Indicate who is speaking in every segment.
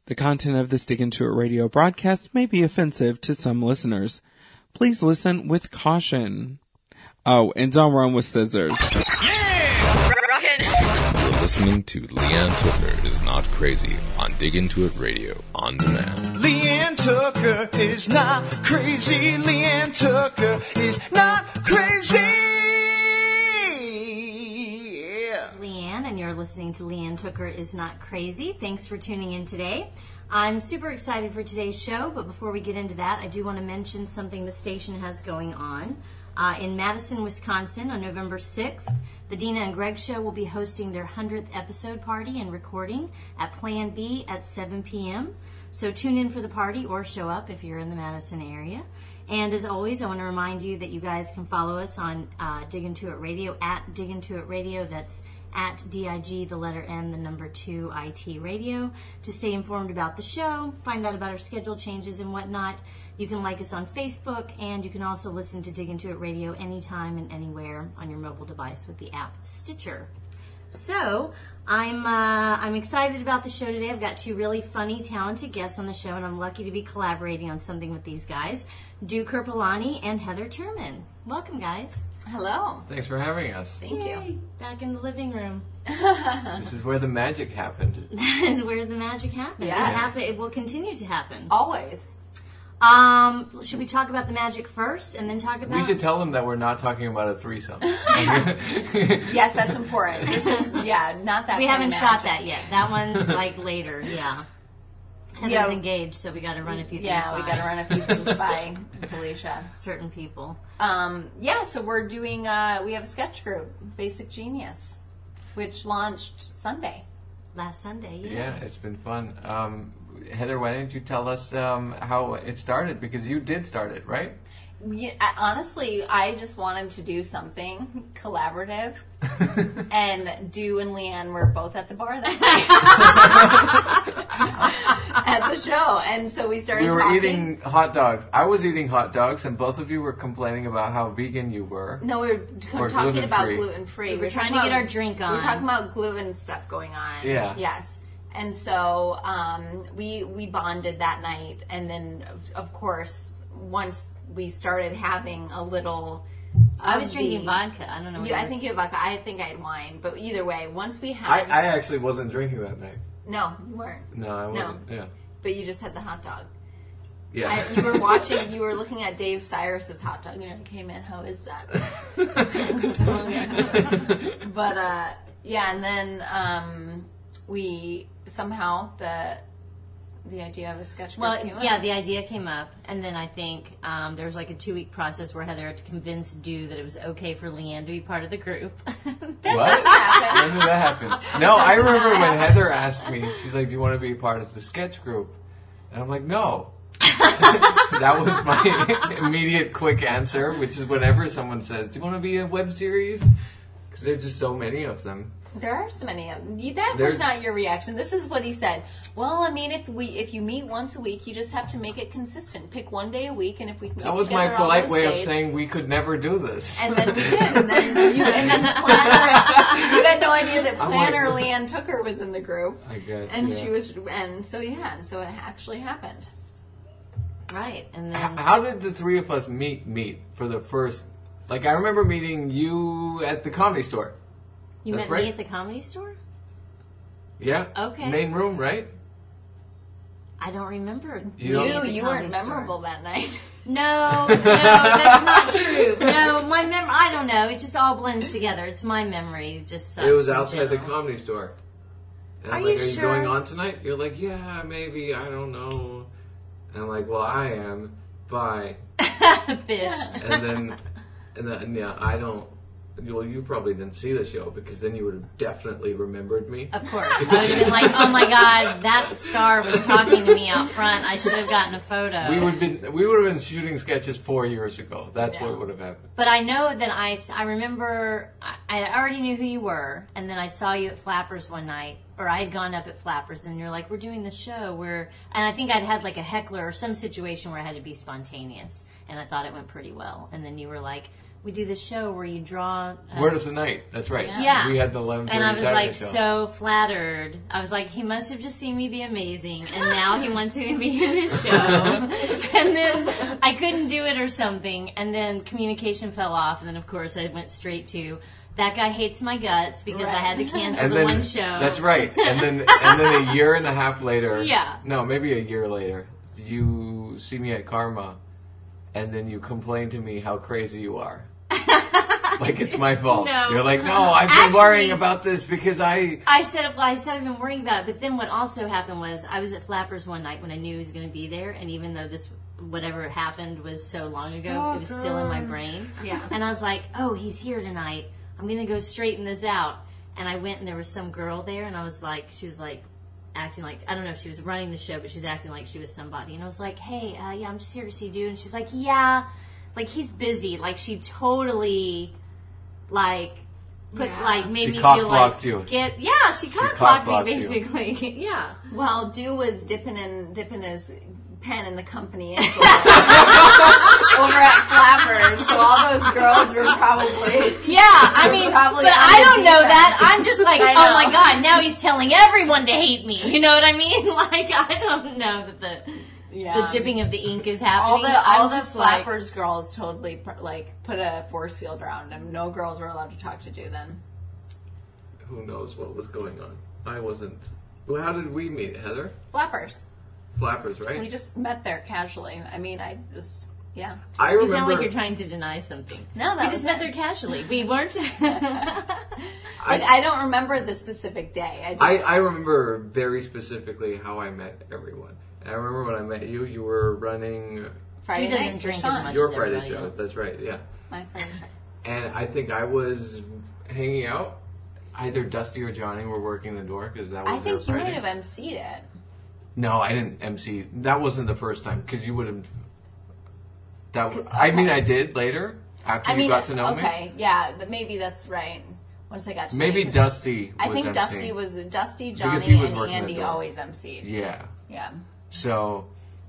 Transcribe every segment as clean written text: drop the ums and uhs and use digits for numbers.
Speaker 1: The content of this Dig Into It radio broadcast may be offensive to some listeners. Please listen with caution. Oh, and don't run with scissors.
Speaker 2: Yeah! Rockin'!
Speaker 3: You're listening to Leanne Tucker is Not Crazy on Dig Into It Radio on demand.
Speaker 4: Leanne Tucker is not crazy. Leanne Tucker is not crazy.
Speaker 5: Leanne, and you're listening to Leanne Tucker is Not Crazy. Thanks for tuning in today. I'm super excited for today's show, but before we get into that, I do want to mention something the station has going on. In Madison, Wisconsin, on November 6th, the Dina and Greg Show will be hosting their 100th episode party and recording at Plan B at 7 p.m. So tune in for the party or show up if you're in the Madison area. And as always, I want to remind you that you guys can follow us on Dig Into It Radio, at Dig Into It Radio. That's at DIG, the letter N, the number 2, IT Radio, to stay informed about the show, find out about our schedule changes and whatnot. You can like us on Facebook, and you can also listen to Dig Into It Radio anytime and anywhere on your mobile device with the app Stitcher. So, I'm excited about the show today. I've got two really funny, talented guests on the show, and I'm lucky to be collaborating on something with these guys, Dew Kirpalani and Heather Turman. Welcome, guys.
Speaker 6: Hello.
Speaker 7: Thanks for having us.
Speaker 6: Thank you.
Speaker 5: Back in the living room.
Speaker 7: This is where the magic happened.
Speaker 5: That is where the magic happens.
Speaker 6: Yes.
Speaker 5: It will continue to happen.
Speaker 6: Always.
Speaker 5: Should we talk about the magic first and then talk about...
Speaker 7: We should tell them that we're not talking about a threesome.
Speaker 6: Yes, that's important. This is, not that
Speaker 5: We
Speaker 6: kind
Speaker 5: haven't
Speaker 6: of
Speaker 5: shot
Speaker 6: magic.
Speaker 5: that yet. That one's like later, yeah. Heather's engaged, so we got to run a few things by.
Speaker 6: Yeah, we got to run a few things by Felicia.
Speaker 5: Certain people.
Speaker 6: So we're doing, we have a sketch group, Basic Genius, which launched Sunday.
Speaker 5: Last Sunday,
Speaker 7: Yeah, it's been fun. Heather, why didn't you tell us how it started? Because you did start it, right?
Speaker 6: Honestly, I just wanted to do something collaborative, and Dew and Leanne were both at the bar that night at the show, and so we started.
Speaker 7: We were
Speaker 6: talking.
Speaker 7: eating hot dogs. I was eating hot dogs, and both of you were complaining about how vegan you were.
Speaker 6: No, we were talking about gluten-free.
Speaker 5: We were trying to get our drink on.
Speaker 6: We were talking about gluten stuff going on.
Speaker 7: Yeah.
Speaker 6: Yes. And so we bonded that night, and then of course once we started having a little.
Speaker 5: I was drinking vodka. I don't know.
Speaker 6: I think you had vodka. I think I had wine. But either way, once we had.
Speaker 7: I actually wasn't drinking that night.
Speaker 6: No, you weren't.
Speaker 7: No, I wasn't. Yeah.
Speaker 6: But you just had the hot dog.
Speaker 7: Yeah.
Speaker 6: You were watching. You were looking at Dave Cyrus's hot dog. You're like, "Hey man, how is that?" But and then we somehow the idea of a sketch group came up.
Speaker 5: The idea came up, and then I think there was like a 2-week process where Heather had to convince Dew that it was okay for Leanne to be part of the group.
Speaker 7: What? When did that happen? No, I remember when Heather asked me, she's like, do you want to be part of the sketch group? And I'm like, no. That was my immediate quick answer, which is whenever someone says, do you want to be a web series? Because there's just so many of them.
Speaker 6: There are so many of them. That was not your reaction. This is what he said. Well, I mean, if you meet once a week, you just have to make it consistent. Pick one day a week, and if we can get
Speaker 7: that was
Speaker 6: together
Speaker 7: my polite
Speaker 6: on those
Speaker 7: way
Speaker 6: days,
Speaker 7: of saying we could never do this.
Speaker 6: And then we did. And then you had no idea that Planner Leanne Tucker was in the group.
Speaker 7: I guess.
Speaker 6: And she was, and so it actually happened.
Speaker 5: Right, and then
Speaker 7: how did the three of us meet for the first? Like, I remember meeting you at the Comedy Store.
Speaker 5: You
Speaker 7: That's
Speaker 5: met me
Speaker 7: right.
Speaker 5: at the Comedy Store?
Speaker 7: Yeah.
Speaker 5: Okay.
Speaker 7: Main room, right?
Speaker 5: I don't remember.
Speaker 7: You don't-
Speaker 6: You weren't memorable that night.
Speaker 5: No, that's not true. No, my I don't know. It just all blends together. It's my memory. It just sucks
Speaker 7: It was
Speaker 5: in
Speaker 7: outside the
Speaker 5: general.
Speaker 7: Comedy Store. And I'm
Speaker 5: Are
Speaker 7: like,
Speaker 5: you
Speaker 7: are
Speaker 5: sure?
Speaker 7: you going on tonight? You're like, yeah, maybe, I don't know. And I'm like, well, I am. Bye.
Speaker 5: Bitch.
Speaker 7: And then, yeah, I don't. Well, you probably didn't see the show because then you would have definitely remembered me.
Speaker 5: Of course. I would have been like, oh my God, that star was talking to me out front. I should have gotten a photo.
Speaker 7: We would have been shooting sketches 4 years ago. That's what would have happened.
Speaker 5: But I know that I remember, I already knew who you were, and then I saw you at Flappers one night, or I had gone up at Flappers, and you're like, we're doing this show and I think I'd had like a heckler or some situation where I had to be spontaneous, and I thought it went pretty well. And then you were like, we do this show where you draw.
Speaker 7: Word of the Night. That's right.
Speaker 5: Yeah.
Speaker 7: We had the 11:30
Speaker 5: And I was
Speaker 7: Saturday
Speaker 5: like
Speaker 7: show.
Speaker 5: so flattered. I was like, he must have just seen me be amazing, and now he wants me to be in his show. And then I couldn't do it or something, and then communication fell off, and then of course I went straight to that guy hates my guts because I had to cancel
Speaker 7: And
Speaker 5: the
Speaker 7: then,
Speaker 5: one show.
Speaker 7: That's right. And then a year and a half later.
Speaker 5: Yeah.
Speaker 7: No, maybe a year later. You see me at Karma, and then you complain to me how crazy you are. Like it's my fault.
Speaker 5: No.
Speaker 7: You're like, no, I've been worrying about this because I
Speaker 5: said I've been worrying about it, but then what also happened was I was at Flappers one night when I knew he was going to be there, and even though whatever happened was so long ago, it was still in my brain.
Speaker 6: Yeah.
Speaker 5: And I was like, oh, he's here tonight. I'm going to go straighten this out. And I went and there was some girl there, and I was like, she was like acting like, I don't know if she was running the show, but she was acting like she was somebody. And I was like, hey, yeah, I'm just here to see dude. And she's like, yeah, like he's busy. Like she totally like made me feel like she cock-blocked me basically. Yeah.
Speaker 6: Well, Dew was dipping his pen in the company over at Flappers, so all those girls were probably
Speaker 5: but I don't know that. I'm just like, oh my god, now he's telling everyone to hate me. You know what I mean? Like I don't know that the dipping of the ink is happening.
Speaker 6: All the Flappers girls totally put a force field around him. No girls were allowed to talk to Dew then.
Speaker 7: Who knows what was going on? I wasn't. Well, how did we meet, Heather?
Speaker 6: Flappers,
Speaker 7: right?
Speaker 6: We just met there casually. I mean, I
Speaker 7: remember.
Speaker 5: You sound like you're trying to deny something.
Speaker 6: No,
Speaker 5: we just met there casually. We weren't.
Speaker 6: I don't remember the specific day.
Speaker 7: I remember very specifically how I met everyone. And I remember when I met you, you were running
Speaker 6: Friday
Speaker 5: he doesn't
Speaker 6: nights
Speaker 5: drink
Speaker 6: with
Speaker 5: as
Speaker 6: Sean.
Speaker 5: much
Speaker 7: your
Speaker 5: as
Speaker 7: Friday
Speaker 5: everybody
Speaker 7: show.
Speaker 5: else.
Speaker 7: That's right, yeah.
Speaker 6: My Friday show.
Speaker 7: And I think I was hanging out. Either Dusty or Johnny were working the door because that was
Speaker 6: I think you
Speaker 7: Friday.
Speaker 6: might have emceed it.
Speaker 7: No, I didn't MC. That wasn't the first time because you would have. I mean, I did later after you got to know me.
Speaker 6: Okay, yeah, maybe that's right. Once I got to
Speaker 7: maybe
Speaker 6: know you,
Speaker 7: Dusty.
Speaker 6: I
Speaker 7: was
Speaker 6: think
Speaker 7: emceeing.
Speaker 6: Dusty,
Speaker 7: Because
Speaker 6: Johnny,
Speaker 7: he was
Speaker 6: and
Speaker 7: working the
Speaker 6: Andy
Speaker 7: door.
Speaker 6: always emceed.
Speaker 7: Yeah.
Speaker 6: Yeah.
Speaker 7: So,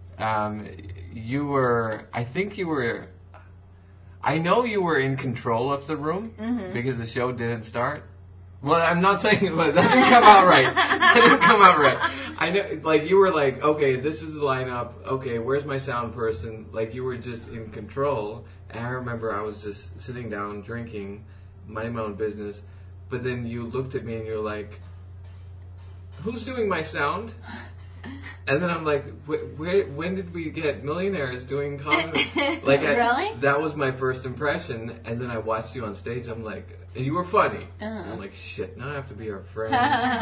Speaker 7: you were. I think you were. I know you were in control of the room because the show didn't start. Well, I'm not saying, but that didn't come out right. That didn't come out right. I know, like, you were like, okay, this is the lineup. Okay, where's my sound person? Like, you were just in control. And I remember I was just sitting down, drinking, minding my own business. But then you looked at me and you're like, who's doing my sound? And then I'm like, when did we get millionaires doing comedy? Like,
Speaker 6: Really?
Speaker 7: That was my first impression. And then I watched you on stage. I'm like, and you were funny. I'm like, shit, now I have to be our friend.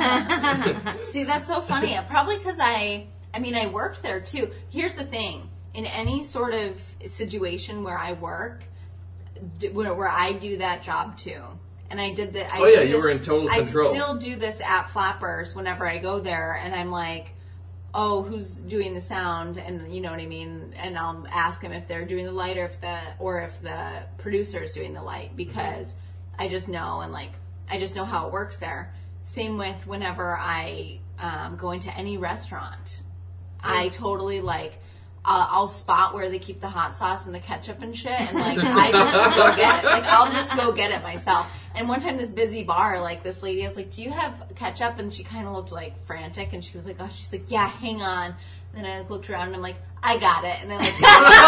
Speaker 6: See, that's so funny. Probably because I worked there too. Here's the thing. In any sort of situation where I work, where I do that job too. And I did that.
Speaker 7: You were in total control.
Speaker 6: I still do this at Flappers whenever I go there, and I'm like, oh, who's doing the sound? And you know what I mean? And I'll ask them if they're doing the light or if the producer is doing the light, because I just know, and like, I just know how it works there. Same with whenever I go into any restaurant. I totally like, I'll spot where they keep the hot sauce and the ketchup and shit, and like, I just go get it. Like, I'll just go get it myself. And one time, this busy bar, like, this lady, I was like, do you have ketchup? And she kind of looked like frantic, and she was like, oh, she's like, yeah, hang on. And then I looked around and I'm like, I got it. And then like, and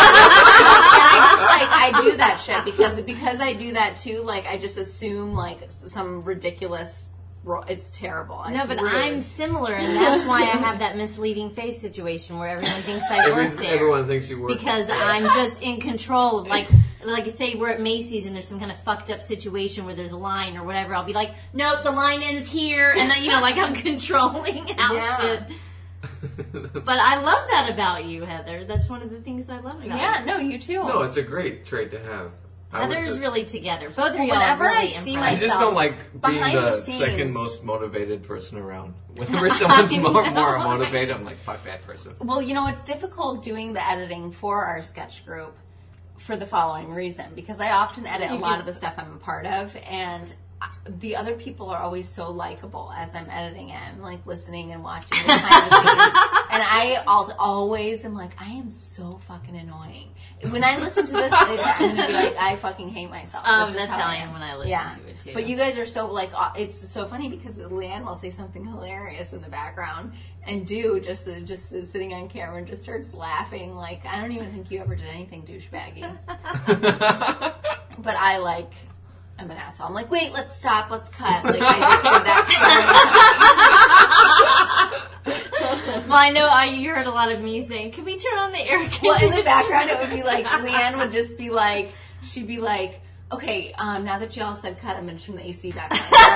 Speaker 6: I do that shit because I do that too. Like, I just assume like some ridiculous. It's terrible.
Speaker 5: No, but I'm similar, and that's why I have that misleading face situation where everyone thinks I work there.
Speaker 7: Everyone thinks you work
Speaker 5: because I'm just in control of like say we're at Macy's and there's some kind of fucked up situation where there's a line or whatever. I'll be like, nope, the line ends here, and then like I'm controlling shit. But I love that about you, Heather. That's one of the things I love about you.
Speaker 6: Yeah, no, you too.
Speaker 7: No, it's a great trait to have.
Speaker 5: Heather's really together. Both of you
Speaker 6: whenever
Speaker 5: are really
Speaker 6: I see
Speaker 7: I
Speaker 5: impressive.
Speaker 7: just don't like being the second most motivated person around. Whenever someone's more motivated, I'm like, fuck that person.
Speaker 6: Well, it's difficult doing the editing for our sketch group for the following reason. Because I often edit a lot of the stuff I'm a part of, and the other people are always so likable as I'm editing it. I'm like listening and watching behind the scenes. And I always am like, I am so fucking annoying. When I listen to this, I'm going to be like, I fucking hate myself.
Speaker 5: That's how I am when I listen to it, too.
Speaker 6: But you guys are so, like, it's so funny because Leanne will say something hilarious in the background, and just is sitting on camera and just starts laughing. Like, I don't even think you ever did anything douchebaggy. But I'm an asshole. I'm like, wait, let's stop, let's cut. Like, I just did that.
Speaker 5: Well, I know you heard a lot of me saying, can we turn on the air conditioner?
Speaker 6: Well, in the background, it would be like, Leanne would just be like, she'd be like, okay, now that y'all said cut, I'm going to turn the AC back on.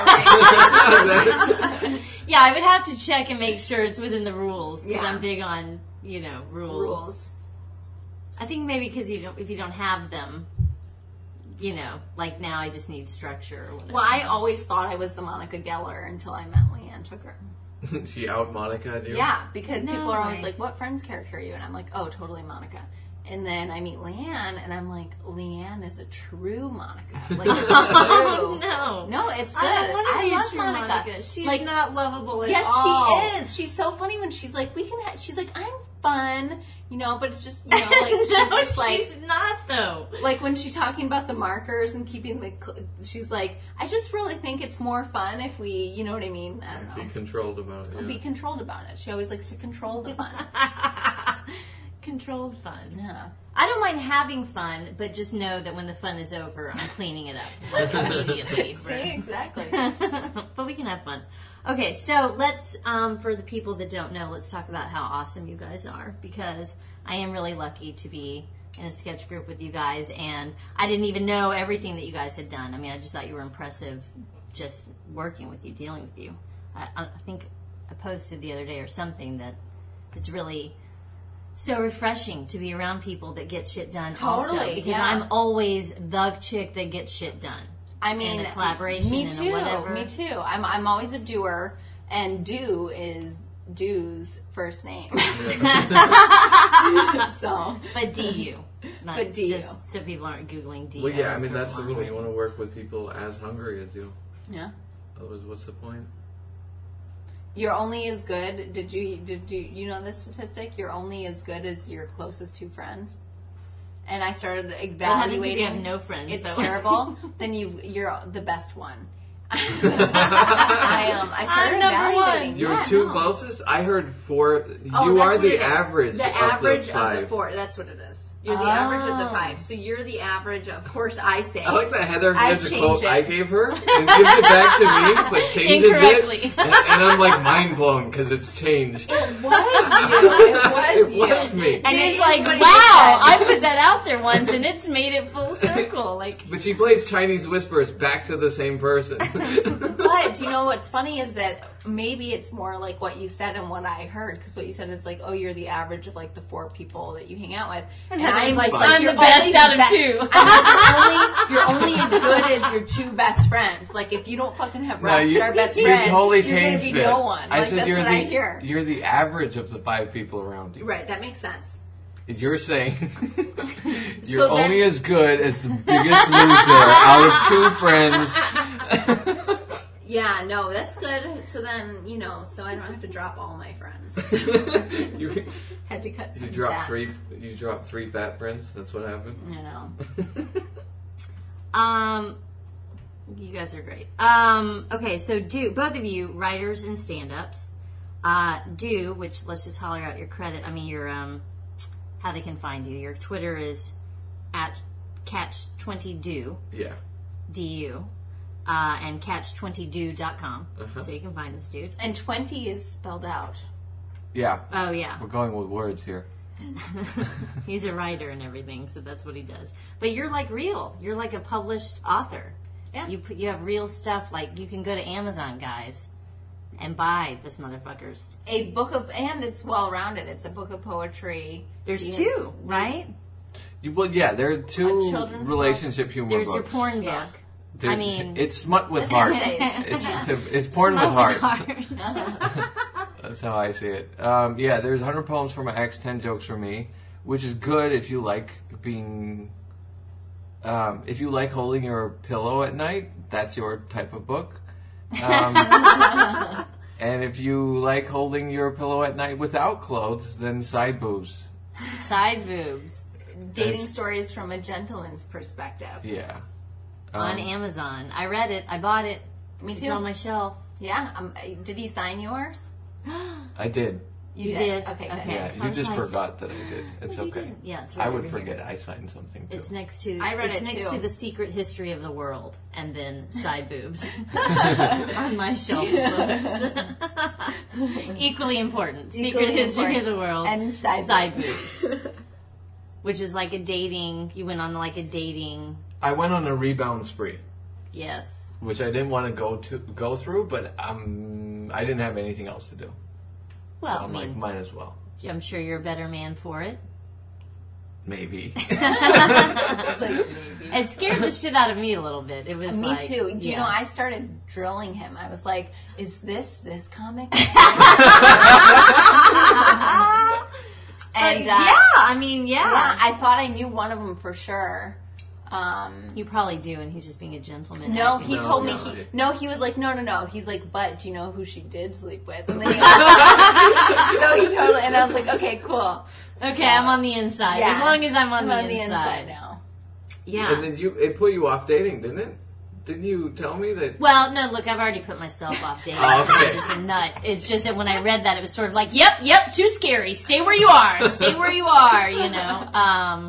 Speaker 5: Yeah, I would have to check and make sure it's within the rules, because I'm big on, rules. I think maybe because if you don't have them, like now I just need structure or whatever.
Speaker 6: Well, I always thought I was the Monica Geller until I met Leanne Tucker.
Speaker 7: She out Monica'd you?
Speaker 6: Yeah, because people are always like, what Friends character are you? And I'm like, oh, totally Monica. And then I meet Leanne, and I'm like, Leanne is a true Monica. Like, it's true. No, it's good.
Speaker 5: I
Speaker 6: love
Speaker 5: true
Speaker 6: Monica.
Speaker 5: She's not lovable at all.
Speaker 6: Yes, she is. She's so funny when she's like, she's like, I'm fun, but it's just, like, she's just like,
Speaker 5: she's not though.
Speaker 6: Like when she's talking about the markers and keeping she's like, I just really think it's more fun if we, you know what I mean? I don't know.
Speaker 7: Be controlled about it. Yeah.
Speaker 6: Be controlled about it. She always likes to control the fun.
Speaker 5: Controlled fun.
Speaker 6: Yeah.
Speaker 5: I don't mind having fun, but just know that when the fun is over, I'm cleaning it up like immediately.
Speaker 6: See, exactly.
Speaker 5: But we can have fun. Okay, so let's, for the people that don't know, let's talk about how awesome you guys are, because I am really lucky to be in a sketch group with you guys, and I didn't even know everything that you guys had done. I mean, I just thought you were impressive just working with you, dealing with you. I think I posted the other day or something that it's really so refreshing to be around people that get shit done also, because I'm always the chick that gets shit done.
Speaker 6: I mean,
Speaker 5: in a collaboration,
Speaker 6: me too.
Speaker 5: Whatever.
Speaker 6: Me too. I'm always a doer, and do is Du's first name. So,
Speaker 5: but DU,
Speaker 6: but DU.
Speaker 5: Just so people aren't googling DU.
Speaker 7: Well, yeah, I mean that's the rule. You want to work with people as hungry as you.
Speaker 6: Yeah.
Speaker 7: Otherwise, what's the point?
Speaker 6: You're only as good. Did you know this statistic? You're only as good as your closest two friends. And I started evaluating.
Speaker 5: What if you have no friends?
Speaker 6: It's
Speaker 5: though?
Speaker 6: Terrible. Then you're the best one. I started evaluating.
Speaker 7: Your two closest? I heard 4. You are the average.
Speaker 6: The average
Speaker 7: of the 5.
Speaker 6: of the 4. That's what it is. You're the average of the 5. So you're the average. Of course, I say.
Speaker 7: I like that Heather has a quote I gave her and gives it back to me, but changes it. And I'm like mind blown because it's changed.
Speaker 6: It was you.
Speaker 7: It was me.
Speaker 5: And he's like, wow, I put that out there once and it's made it full circle. Like,
Speaker 7: but she plays Chinese whispers back to the same person.
Speaker 6: But do you know what's funny is that maybe it's more like what you said and what I heard, because what you said is like, oh, you're the average of like the 4 people that you hang out with. And I'm like,
Speaker 5: I'm the best out of 2.
Speaker 6: You're only as good as your 2 best friends. Like if you don't fucking have rockstar best friends,
Speaker 7: you totally
Speaker 6: you're going to be no one.
Speaker 7: I said
Speaker 6: that's
Speaker 7: you're
Speaker 6: what I hear.
Speaker 7: You're the average of the 5 people around you.
Speaker 6: Right, that makes sense.
Speaker 7: You're saying you're only as good as the biggest loser out of 2 friends.
Speaker 6: Yeah, no, that's good. So then, so I don't have to drop all my friends.
Speaker 7: You
Speaker 6: had to cut some
Speaker 7: You dropped
Speaker 6: fat.
Speaker 7: 3. You dropped 3 fat friends. That's what happened.
Speaker 5: You guys are great. Okay, so both of you, writers and stand-ups, which let's just holler out your credit. I mean, your how they can find you. Your Twitter is at catch20do.
Speaker 7: Yeah.
Speaker 5: DU. And catch20do.com. So you can find this dude.
Speaker 6: And 20 is spelled out.
Speaker 7: Yeah.
Speaker 5: Oh, yeah.
Speaker 7: We're going with words here.
Speaker 5: He's a writer and everything, so that's what he does. But you're like real. You're like a published author.
Speaker 6: Yeah.
Speaker 5: You have real stuff. Like, you can go to Amazon, guys, and buy this motherfucker's.
Speaker 6: A book of, and it's well-rounded. It's a book of poetry.
Speaker 5: There's 2, right?
Speaker 7: Well, yeah, there are 2 relationship humor
Speaker 5: There's
Speaker 7: books.
Speaker 5: your porn book. I mean,
Speaker 7: it's smut with heart. It's porn with heart. That's how I see it. Yeah, there's 100 poems for my ex, 10 jokes for me, which is good if you like being. If you like holding your pillow at night, that's your type of book. And if you like holding your pillow at night without clothes, then side boobs.
Speaker 5: Side boobs.
Speaker 6: Dating
Speaker 7: That's-
Speaker 6: stories from a gentleman's perspective.
Speaker 7: Yeah.
Speaker 5: On Amazon. I read it. I bought it.
Speaker 6: Me
Speaker 5: It's
Speaker 6: too.
Speaker 5: on my shelf.
Speaker 6: Yeah. Did he sign yours?
Speaker 7: I did.
Speaker 5: You did?
Speaker 6: Okay. Good.
Speaker 5: Okay.
Speaker 7: Yeah,
Speaker 5: I
Speaker 7: you
Speaker 5: was
Speaker 7: just
Speaker 5: like,
Speaker 7: forgot that I did. It's
Speaker 5: "Maybe you
Speaker 7: okay.
Speaker 5: didn't." Yeah, it's
Speaker 7: I
Speaker 5: right
Speaker 7: would
Speaker 5: over
Speaker 7: forget
Speaker 5: here.
Speaker 7: I signed something too.
Speaker 5: It's next to.
Speaker 6: I read
Speaker 5: it's
Speaker 6: it,
Speaker 5: next
Speaker 6: too.
Speaker 5: to the secret history of the world, and then side boobs on my shelf of books. Equally important. Secret
Speaker 6: Equally
Speaker 5: history
Speaker 6: important.
Speaker 5: of the world
Speaker 6: And side
Speaker 5: boobs, which is like a dating. You went on like a dating.
Speaker 7: I went on a rebound spree,
Speaker 5: Yes.
Speaker 7: which I didn't want to go through, but I didn't have anything else to do.
Speaker 5: Well,
Speaker 7: So
Speaker 5: I
Speaker 7: I'm like,
Speaker 5: mean,
Speaker 7: might as well.
Speaker 5: I'm sure you're a better man for it.
Speaker 7: Maybe.
Speaker 6: It's like, maybe.
Speaker 5: It scared the shit out of me a little bit. It was
Speaker 6: Me
Speaker 5: like,
Speaker 6: too. Do you
Speaker 5: yeah.
Speaker 6: know, I started drilling him. I was like, is this comic? And
Speaker 5: yeah, I mean,
Speaker 6: yeah, I thought I knew one of them for sure.
Speaker 5: You probably do, and he's just being a gentleman.
Speaker 6: No,
Speaker 5: acting.
Speaker 6: he
Speaker 7: No,
Speaker 6: told me.
Speaker 7: no.
Speaker 6: He was like, no. He's like, but do you know who she did sleep with? And then so he totally. And I was like, okay, cool.
Speaker 5: Okay, I'm on the inside.
Speaker 6: Yeah.
Speaker 5: As long as I'm on
Speaker 6: I'm
Speaker 5: the inside.
Speaker 6: now.
Speaker 5: Yeah.
Speaker 7: And then it put you off dating, didn't it? Didn't you tell me that?
Speaker 5: Well, no, look, I've already put myself off dating.
Speaker 7: Oh, okay.
Speaker 5: I'm just a nut. It's just that when I read that, it was sort of like, yep, too scary. Stay where you are. Stay where you are, you know.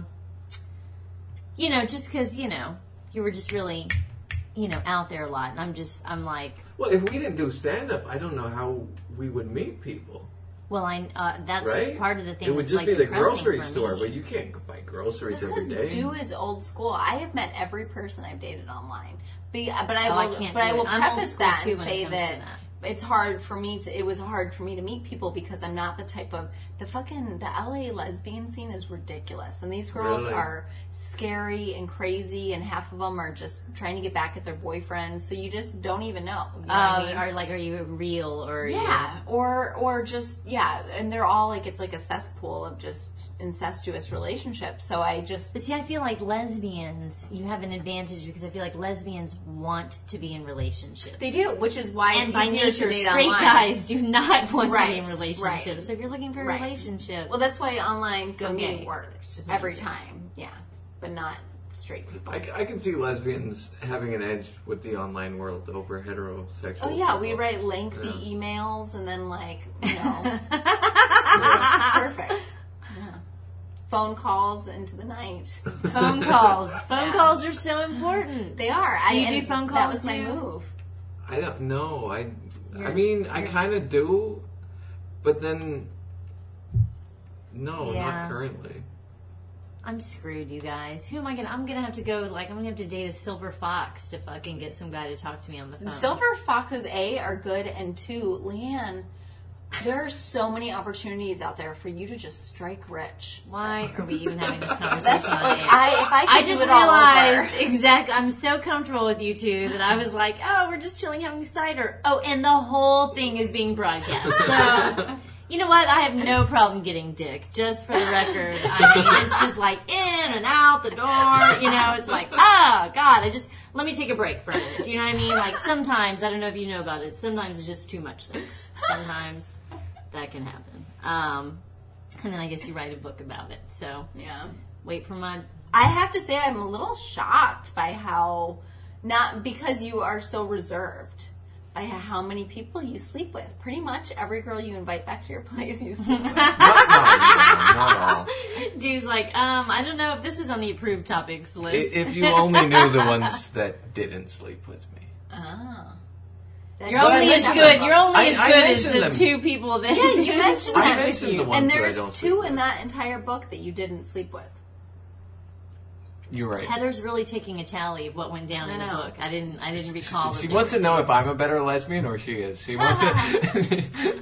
Speaker 5: Just because, you were just really, out there a lot. And I'm like,
Speaker 7: Well, if we didn't do stand-up, I don't know how we would meet people,
Speaker 5: well, that's
Speaker 7: right?
Speaker 5: part of the thing
Speaker 7: It would
Speaker 5: that's
Speaker 7: just
Speaker 5: like
Speaker 7: be the
Speaker 5: depressing
Speaker 7: grocery
Speaker 5: for
Speaker 7: store,
Speaker 5: me.
Speaker 7: but you can't go buy groceries every
Speaker 6: This
Speaker 7: day.
Speaker 6: is old school. I have met every person I've dated online. But I
Speaker 5: Oh, I
Speaker 6: will,
Speaker 5: can't
Speaker 6: but I
Speaker 5: do
Speaker 6: will
Speaker 5: it. I'm old
Speaker 6: preface
Speaker 5: school,
Speaker 6: that
Speaker 5: too,
Speaker 6: and
Speaker 5: when it
Speaker 6: say
Speaker 5: comes to
Speaker 6: that
Speaker 5: that.
Speaker 6: it's hard for me to. It was hard for me to meet people because I'm not the type of the LA lesbian scene is ridiculous, and these girls
Speaker 7: Really?
Speaker 6: are scary and crazy, and half of them are just trying to get back at their boyfriends. So you just don't even know. You know what I mean?
Speaker 5: Are you real or
Speaker 6: Yeah, or just and they're all like it's like a cesspool of just incestuous relationships. So I just
Speaker 5: But see, I feel like lesbians, you have an advantage because I feel like lesbians want to be in relationships.
Speaker 6: they do, which is why
Speaker 5: And
Speaker 6: it's
Speaker 5: by
Speaker 6: easier
Speaker 5: nature,
Speaker 6: to date
Speaker 5: straight
Speaker 6: online.
Speaker 5: guys do not want to be
Speaker 6: Right,
Speaker 5: in relationships.
Speaker 6: right.
Speaker 5: So if you're looking for a
Speaker 6: Right.
Speaker 5: relationship,
Speaker 6: Well, that's why online for
Speaker 5: Go
Speaker 6: me
Speaker 5: gay.
Speaker 6: works
Speaker 5: Just what
Speaker 6: every
Speaker 5: I'm saying.
Speaker 6: time. Yeah, but not straight people.
Speaker 7: I can see lesbians having an edge with the online world over heterosexual.
Speaker 6: Oh yeah, we
Speaker 7: people.
Speaker 6: write lengthy emails and then it's perfect. Yeah. Phone calls into the night.
Speaker 5: phone calls. Phone
Speaker 6: Yeah.
Speaker 5: calls are so important.
Speaker 6: They are.
Speaker 5: Do you do
Speaker 6: and
Speaker 5: phone
Speaker 6: That
Speaker 5: calls
Speaker 6: was my
Speaker 5: too?
Speaker 6: move.
Speaker 7: I don't know. I
Speaker 5: You're-
Speaker 7: kind of do, but then no,
Speaker 5: Yeah.
Speaker 7: not currently.
Speaker 5: I'm screwed, you guys. Who am I gonna? I'm gonna have to go. I'm gonna have to date a silver fox to fucking get some guy to talk to me on the phone.
Speaker 6: Silver foxes, A, are good, and 2, Leanne, there are so many opportunities out there for you to just strike rich.
Speaker 5: Why are we even having this
Speaker 6: That's
Speaker 5: conversation on
Speaker 6: like
Speaker 5: air?
Speaker 6: if I could
Speaker 5: I
Speaker 6: do
Speaker 5: just
Speaker 6: it all
Speaker 5: realized
Speaker 6: over.
Speaker 5: exactly. I'm so comfortable with you two that I was like, "Oh, we're just chilling, having cider." Oh, and the whole thing is being broadcast. So, you know what? I have no problem getting dick. Just for the record, I mean, it's just like in and out the door. You know, it's like, oh God, let me take a break for a minute. Do you know what I mean? Like sometimes, I don't know if you know about it. Sometimes it's just too much sex. Sometimes that can happen. And then I guess you write a book about it. So
Speaker 6: Yeah.
Speaker 5: wait for my.
Speaker 6: I have to say I'm a little shocked by how, not because you are so reserved, by how many people you sleep with. Pretty much every girl you invite back to your place you sleep with.
Speaker 7: Not all.
Speaker 5: Dude's like, I don't know if this was on the approved topics list.
Speaker 7: If you only knew the ones that didn't sleep with me.
Speaker 6: Ah.
Speaker 5: You're only as good. You're only as
Speaker 7: I
Speaker 5: good as
Speaker 7: mentioned
Speaker 5: the
Speaker 7: them.
Speaker 5: 2 people that.
Speaker 6: Yeah, you mentioned
Speaker 7: I
Speaker 6: that with
Speaker 7: mentioned
Speaker 6: you.
Speaker 7: the ones
Speaker 6: And
Speaker 7: that I
Speaker 6: there's
Speaker 7: don't
Speaker 6: 2
Speaker 7: sleep
Speaker 6: in
Speaker 7: with.
Speaker 6: that entire book that you didn't sleep with.
Speaker 7: You're right.
Speaker 5: Heather's really taking a tally of what went down in the
Speaker 6: I know.
Speaker 5: book. I didn't recall.
Speaker 7: She
Speaker 5: that
Speaker 7: wants to
Speaker 5: there
Speaker 7: know
Speaker 5: were
Speaker 7: if I'm a better lesbian or she is. She wants to.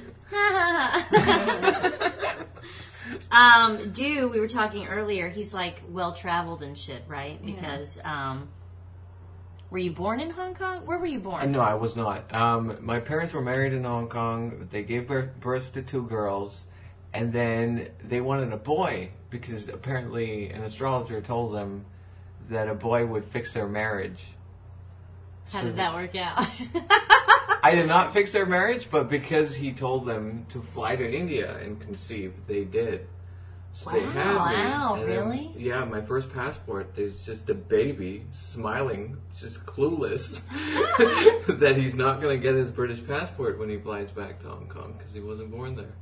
Speaker 5: two. We were talking earlier. He's like well traveled and shit, right? Because were you born in Hong Kong? Where were you born?
Speaker 7: No, I was not. My parents were married in Hong Kong. They gave birth to 2 girls, and then they wanted a boy because apparently an astrologer told them that a boy would fix their marriage.
Speaker 5: How
Speaker 7: So
Speaker 5: did that work out?
Speaker 7: I did not fix their marriage, but because he told them to fly to India and conceive, they did. So they had me.
Speaker 5: Wow,
Speaker 7: And then,
Speaker 5: really?
Speaker 7: yeah, my first passport, there's just a baby smiling, just clueless, that he's not going to get his British passport when he flies back to Hong Kong because he wasn't born there.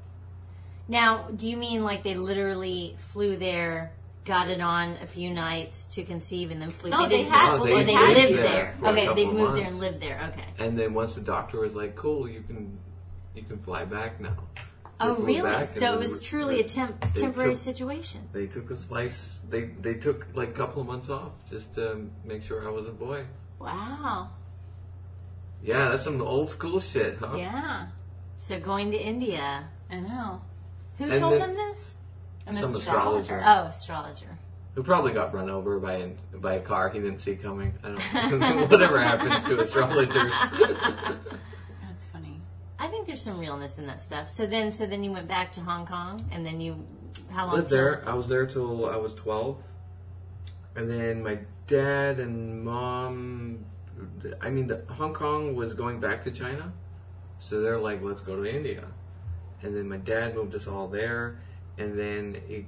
Speaker 5: Now, do you mean like they literally flew there, got it on a few nights to conceive, and then flew?
Speaker 6: No,
Speaker 5: didn't-
Speaker 7: No,
Speaker 5: or
Speaker 7: they
Speaker 5: they
Speaker 7: lived
Speaker 5: lived
Speaker 7: there
Speaker 5: there.
Speaker 7: for a
Speaker 5: Okay, they
Speaker 7: couple
Speaker 5: moved there and
Speaker 7: months.
Speaker 5: lived there. Okay.
Speaker 7: And then once the doctor was like, "Cool, you can fly back now."
Speaker 5: Oh,
Speaker 7: They flew
Speaker 5: really?
Speaker 7: back, and
Speaker 5: So
Speaker 7: then
Speaker 5: it was truly a temporary situation.
Speaker 7: They took a slice. They took like a couple of months off just to make sure I was a boy.
Speaker 6: Wow.
Speaker 7: Yeah, that's some old school shit, huh?
Speaker 6: Yeah.
Speaker 5: So going to India.
Speaker 6: I know.
Speaker 5: Who
Speaker 7: And
Speaker 5: told
Speaker 7: the-
Speaker 5: them this?
Speaker 6: An
Speaker 7: Some
Speaker 6: astrologer.
Speaker 7: astrologer.
Speaker 5: Oh, astrologer.
Speaker 7: Who probably got run over by a car he didn't see coming. I don't know. Whatever happens to astrologers.
Speaker 6: That's funny.
Speaker 5: I think there's some realness in that stuff. So then you went back to Hong Kong, and then how long?
Speaker 7: Lived there. I was there till I was 12. And then my dad and mom, Hong Kong was going back to China. So they're like, let's go to India. And then my dad moved us all there. And then it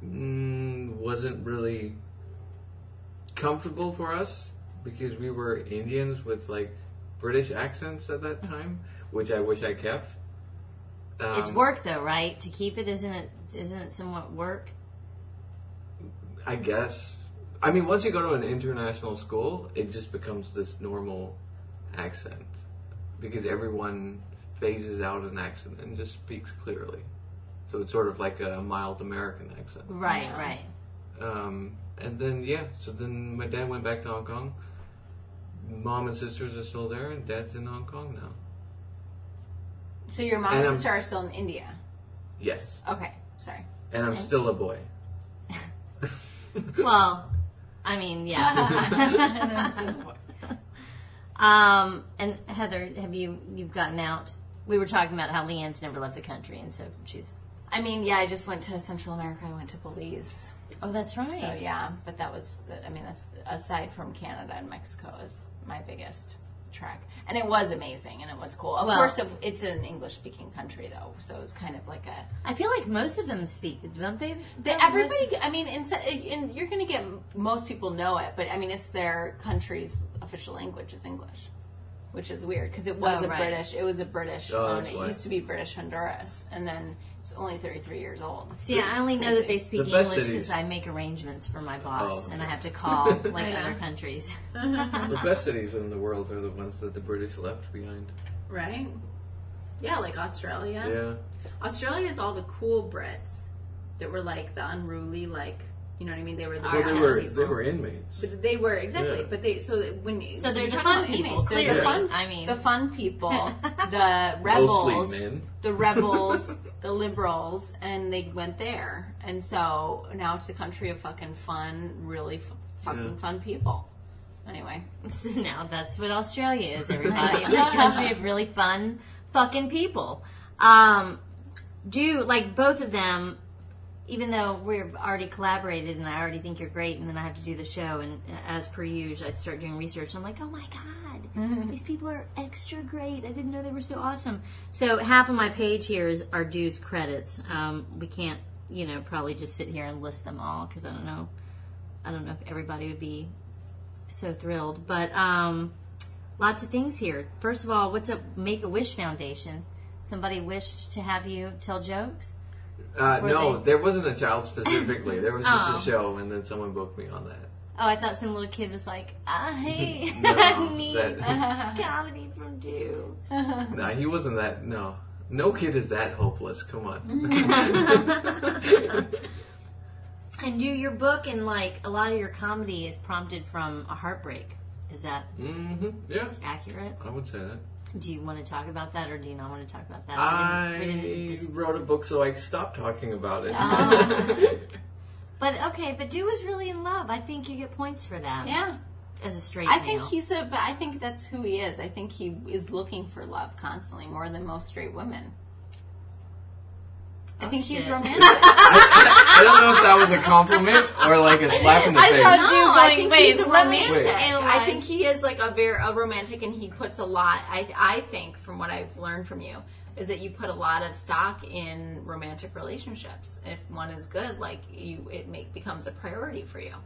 Speaker 7: wasn't really comfortable for us because we were Indians with like British accents at that time, which I wish I kept.
Speaker 5: It's work though, right? To keep it, isn't it somewhat work?
Speaker 7: I guess. I mean, once you go to an international school, it just becomes this normal accent because everyone phases out an accent and just speaks clearly. So it's sort of like a mild American accent.
Speaker 5: Right,
Speaker 6: Yeah.
Speaker 5: right.
Speaker 7: And then, so then my dad went back to Hong Kong. Mom and sisters are still there, and Dad's in Hong Kong now.
Speaker 6: So your mom and
Speaker 7: And,
Speaker 6: sister are still in India?
Speaker 7: Yes.
Speaker 6: Okay. Sorry.
Speaker 7: And I'm still a boy.
Speaker 5: Well, I mean, yeah. And Heather, you've gotten out? We were talking about how Leanne's never left the country, and so she's.
Speaker 6: I mean, yeah, I just went to Central America. I went to Belize.
Speaker 5: Oh, that's right.
Speaker 6: So, yeah, but that's, aside from Canada and Mexico, is my biggest trek. And it was amazing, and it was cool. Of course, it's an English-speaking country, though, so it was kind of like a...
Speaker 5: I feel like most of them speak, don't they?
Speaker 6: Everybody, I mean, and you're going to get, most people know it, but, I mean, it's their country's official language is English, which is weird, because it was British, it used to be British Honduras, and then it's only 33 years old.
Speaker 5: See, I only know that they speak
Speaker 7: The best
Speaker 5: English
Speaker 7: cities.
Speaker 5: because I make arrangements for my boss,
Speaker 7: Oh.
Speaker 5: and I have to call like other countries.
Speaker 7: The best cities in the world are the ones that the British left behind.
Speaker 6: Right? Yeah, like Australia.
Speaker 7: Yeah.
Speaker 6: Australia is all the cool Brits that were like the unruly, like, you know what I mean? They were the
Speaker 7: Well,
Speaker 6: bad people.
Speaker 7: they were inmates.
Speaker 6: But they were exactly.
Speaker 7: Yeah.
Speaker 6: But they
Speaker 5: So they're
Speaker 6: you're
Speaker 5: the
Speaker 6: talking
Speaker 5: fun
Speaker 6: about
Speaker 5: people,
Speaker 6: inmates, they're
Speaker 5: clearly.
Speaker 6: the fun,
Speaker 5: I mean.
Speaker 6: the fun people, the rebels,
Speaker 7: men.
Speaker 6: the rebels, the liberals, and they went there, and so now it's a country of fucking fun, really fucking fun people. Anyway,
Speaker 5: So now that's what Australia is, everybody. A country of really fun fucking people. Like both of them, even though we've already collaborated and I already think you're great, and then I have to do the show, and as per usual, I start doing research. I'm like, oh my God, these people are extra great. I didn't know they were so awesome. So half of my page here are dues credits. We can't, probably just sit here and list them all because I don't know if everybody would be so thrilled. But lots of things here. First of all, what's up Make-A-Wish Foundation? Somebody wished to have you tell jokes?
Speaker 7: No, there wasn't a child specifically. There was just a show, and then someone booked me on that.
Speaker 5: Oh, I thought some little kid was like, I
Speaker 7: No,
Speaker 5: need
Speaker 7: that-
Speaker 5: comedy from Do.
Speaker 7: No, he wasn't that. No kid is that hopeless. Come on.
Speaker 5: And Do, your book and like a lot of your comedy is prompted from a heartbreak. Is that
Speaker 7: Yeah,
Speaker 5: accurate?
Speaker 7: I would say that.
Speaker 5: Do you want to talk about that, or do you not want to talk about that?
Speaker 7: I
Speaker 5: We didn't just-
Speaker 7: wrote a book, so I stopped talking about it.
Speaker 5: But Do was really in love. I think you get points for that.
Speaker 6: yeah.
Speaker 5: As a straight
Speaker 6: I
Speaker 5: male.
Speaker 6: think but I think that's who he is. I think he is looking for love constantly, more than most straight women. I think he's
Speaker 5: shit.
Speaker 6: romantic.
Speaker 7: I don't know if that was a compliment or like a slap in the face.
Speaker 5: saw
Speaker 6: No,
Speaker 5: you
Speaker 6: I
Speaker 5: going,
Speaker 6: think
Speaker 5: wait,
Speaker 6: he's a
Speaker 5: let me
Speaker 6: romantic.
Speaker 5: analyze.
Speaker 6: I think he is like a romantic, and he puts a lot. I think, from what I've learned from you, is that you put a lot of stock in romantic relationships. If one is good, like it becomes a priority for you.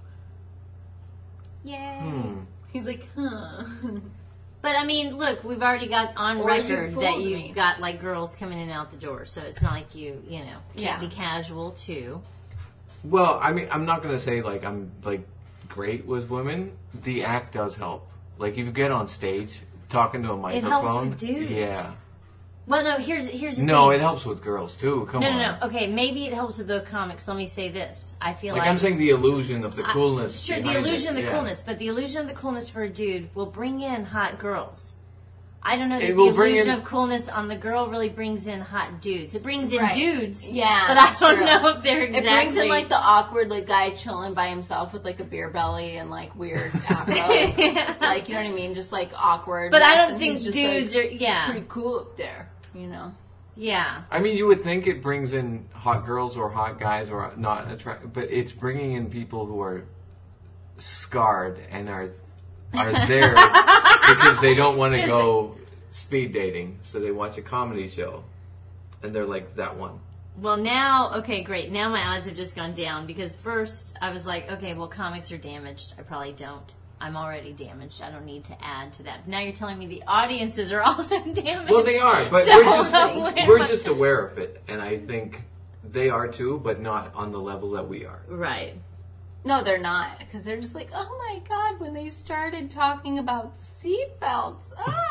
Speaker 5: Yay.
Speaker 6: He's like, huh.
Speaker 5: But I mean, look, we've already got on
Speaker 6: Or you
Speaker 5: record
Speaker 6: fooled
Speaker 5: that
Speaker 6: me.
Speaker 5: you've got like girls coming in and out the door, so it's not like you know, can't
Speaker 6: Yeah.
Speaker 5: be casual too.
Speaker 7: Well, I mean, I'm not gonna say like I'm like great with women. The act does help. Like if you get on stage talking to a
Speaker 5: It
Speaker 7: microphone,
Speaker 5: helps with dudes.
Speaker 7: yeah.
Speaker 5: Well, no, here's the
Speaker 7: No,
Speaker 5: thing.
Speaker 7: it helps with girls too. Come
Speaker 5: No,
Speaker 7: on.
Speaker 5: no. Okay, maybe it helps with the comics. Let me say this. I feel
Speaker 7: Like
Speaker 5: like
Speaker 7: I'm saying, the illusion of the coolness.
Speaker 5: sure, the
Speaker 7: behind
Speaker 5: illusion
Speaker 7: it,
Speaker 5: of the
Speaker 7: yeah.
Speaker 5: coolness, but the illusion of the coolness for a dude will bring in hot girls. I don't know that
Speaker 7: It
Speaker 5: the
Speaker 7: will bring
Speaker 5: illusion
Speaker 7: in-
Speaker 5: of coolness on the girl really brings in hot dudes. It brings in
Speaker 6: Right.
Speaker 5: dudes,
Speaker 6: Yeah,
Speaker 5: but I
Speaker 6: that's
Speaker 5: don't
Speaker 6: true.
Speaker 5: know if they're exactly.
Speaker 6: It brings in like the awkward like guy chilling by himself with like a beer belly and like weird afro, like you know what I mean, just like awkward.
Speaker 5: But I don't
Speaker 6: and
Speaker 5: think
Speaker 6: he's just,
Speaker 5: dudes
Speaker 6: like,
Speaker 5: are. Yeah,
Speaker 6: pretty cool up there, you know.
Speaker 5: yeah.
Speaker 7: I mean, you would think it brings in hot girls or hot guys or not attractive, but it's bringing in people who are scarred and are there because they don't want to go speed dating, so they watch a comedy show, and they're like that one.
Speaker 5: Well, now, okay, great. Now my odds have just gone down because first I was like, okay, well, comics are damaged. I probably don't. I'm already damaged. I don't need to add to that. Now you're telling me the audiences are also damaged.
Speaker 7: Well, they are, but
Speaker 5: So,
Speaker 7: we're
Speaker 5: where am I-
Speaker 7: just aware of it, and I think they are too, but not on the level that we are.
Speaker 5: Right.
Speaker 6: No, they're not, because they're just like, oh my god, when they started talking about seatbelts,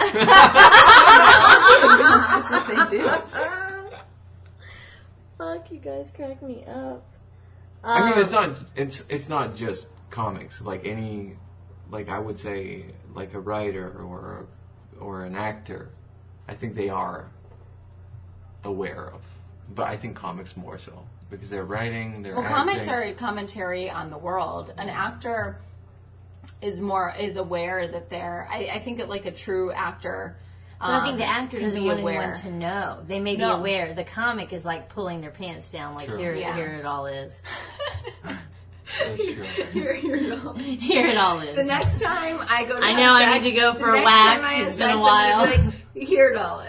Speaker 6: that's just what they do.
Speaker 5: Fuck, you guys crack me up.
Speaker 7: I mean, it's not just comics. Like any, like I would say, like a writer or an actor, I think they are aware of. But I think comics more so because they're writing. They're
Speaker 6: Well,
Speaker 7: acting.
Speaker 6: comics are a commentary on the world. An actor is aware that they're. I think that like a true actor.
Speaker 5: But I think the actor
Speaker 6: can
Speaker 5: doesn't
Speaker 6: be
Speaker 5: want
Speaker 6: aware.
Speaker 5: anyone to know. They may be
Speaker 6: No.
Speaker 5: aware. The comic is like pulling their pants down, like
Speaker 7: True.
Speaker 5: here
Speaker 6: Yeah.
Speaker 5: it all is.
Speaker 7: That's true.
Speaker 6: Here it all.
Speaker 5: Here it all is.
Speaker 6: The next time I go to
Speaker 5: I
Speaker 6: have
Speaker 5: know I
Speaker 6: sex-
Speaker 5: need to go
Speaker 6: the
Speaker 5: for a
Speaker 6: next
Speaker 5: wax.
Speaker 6: time I have
Speaker 5: It's been a
Speaker 6: sex, I'm
Speaker 5: while.
Speaker 6: gonna be like, here it all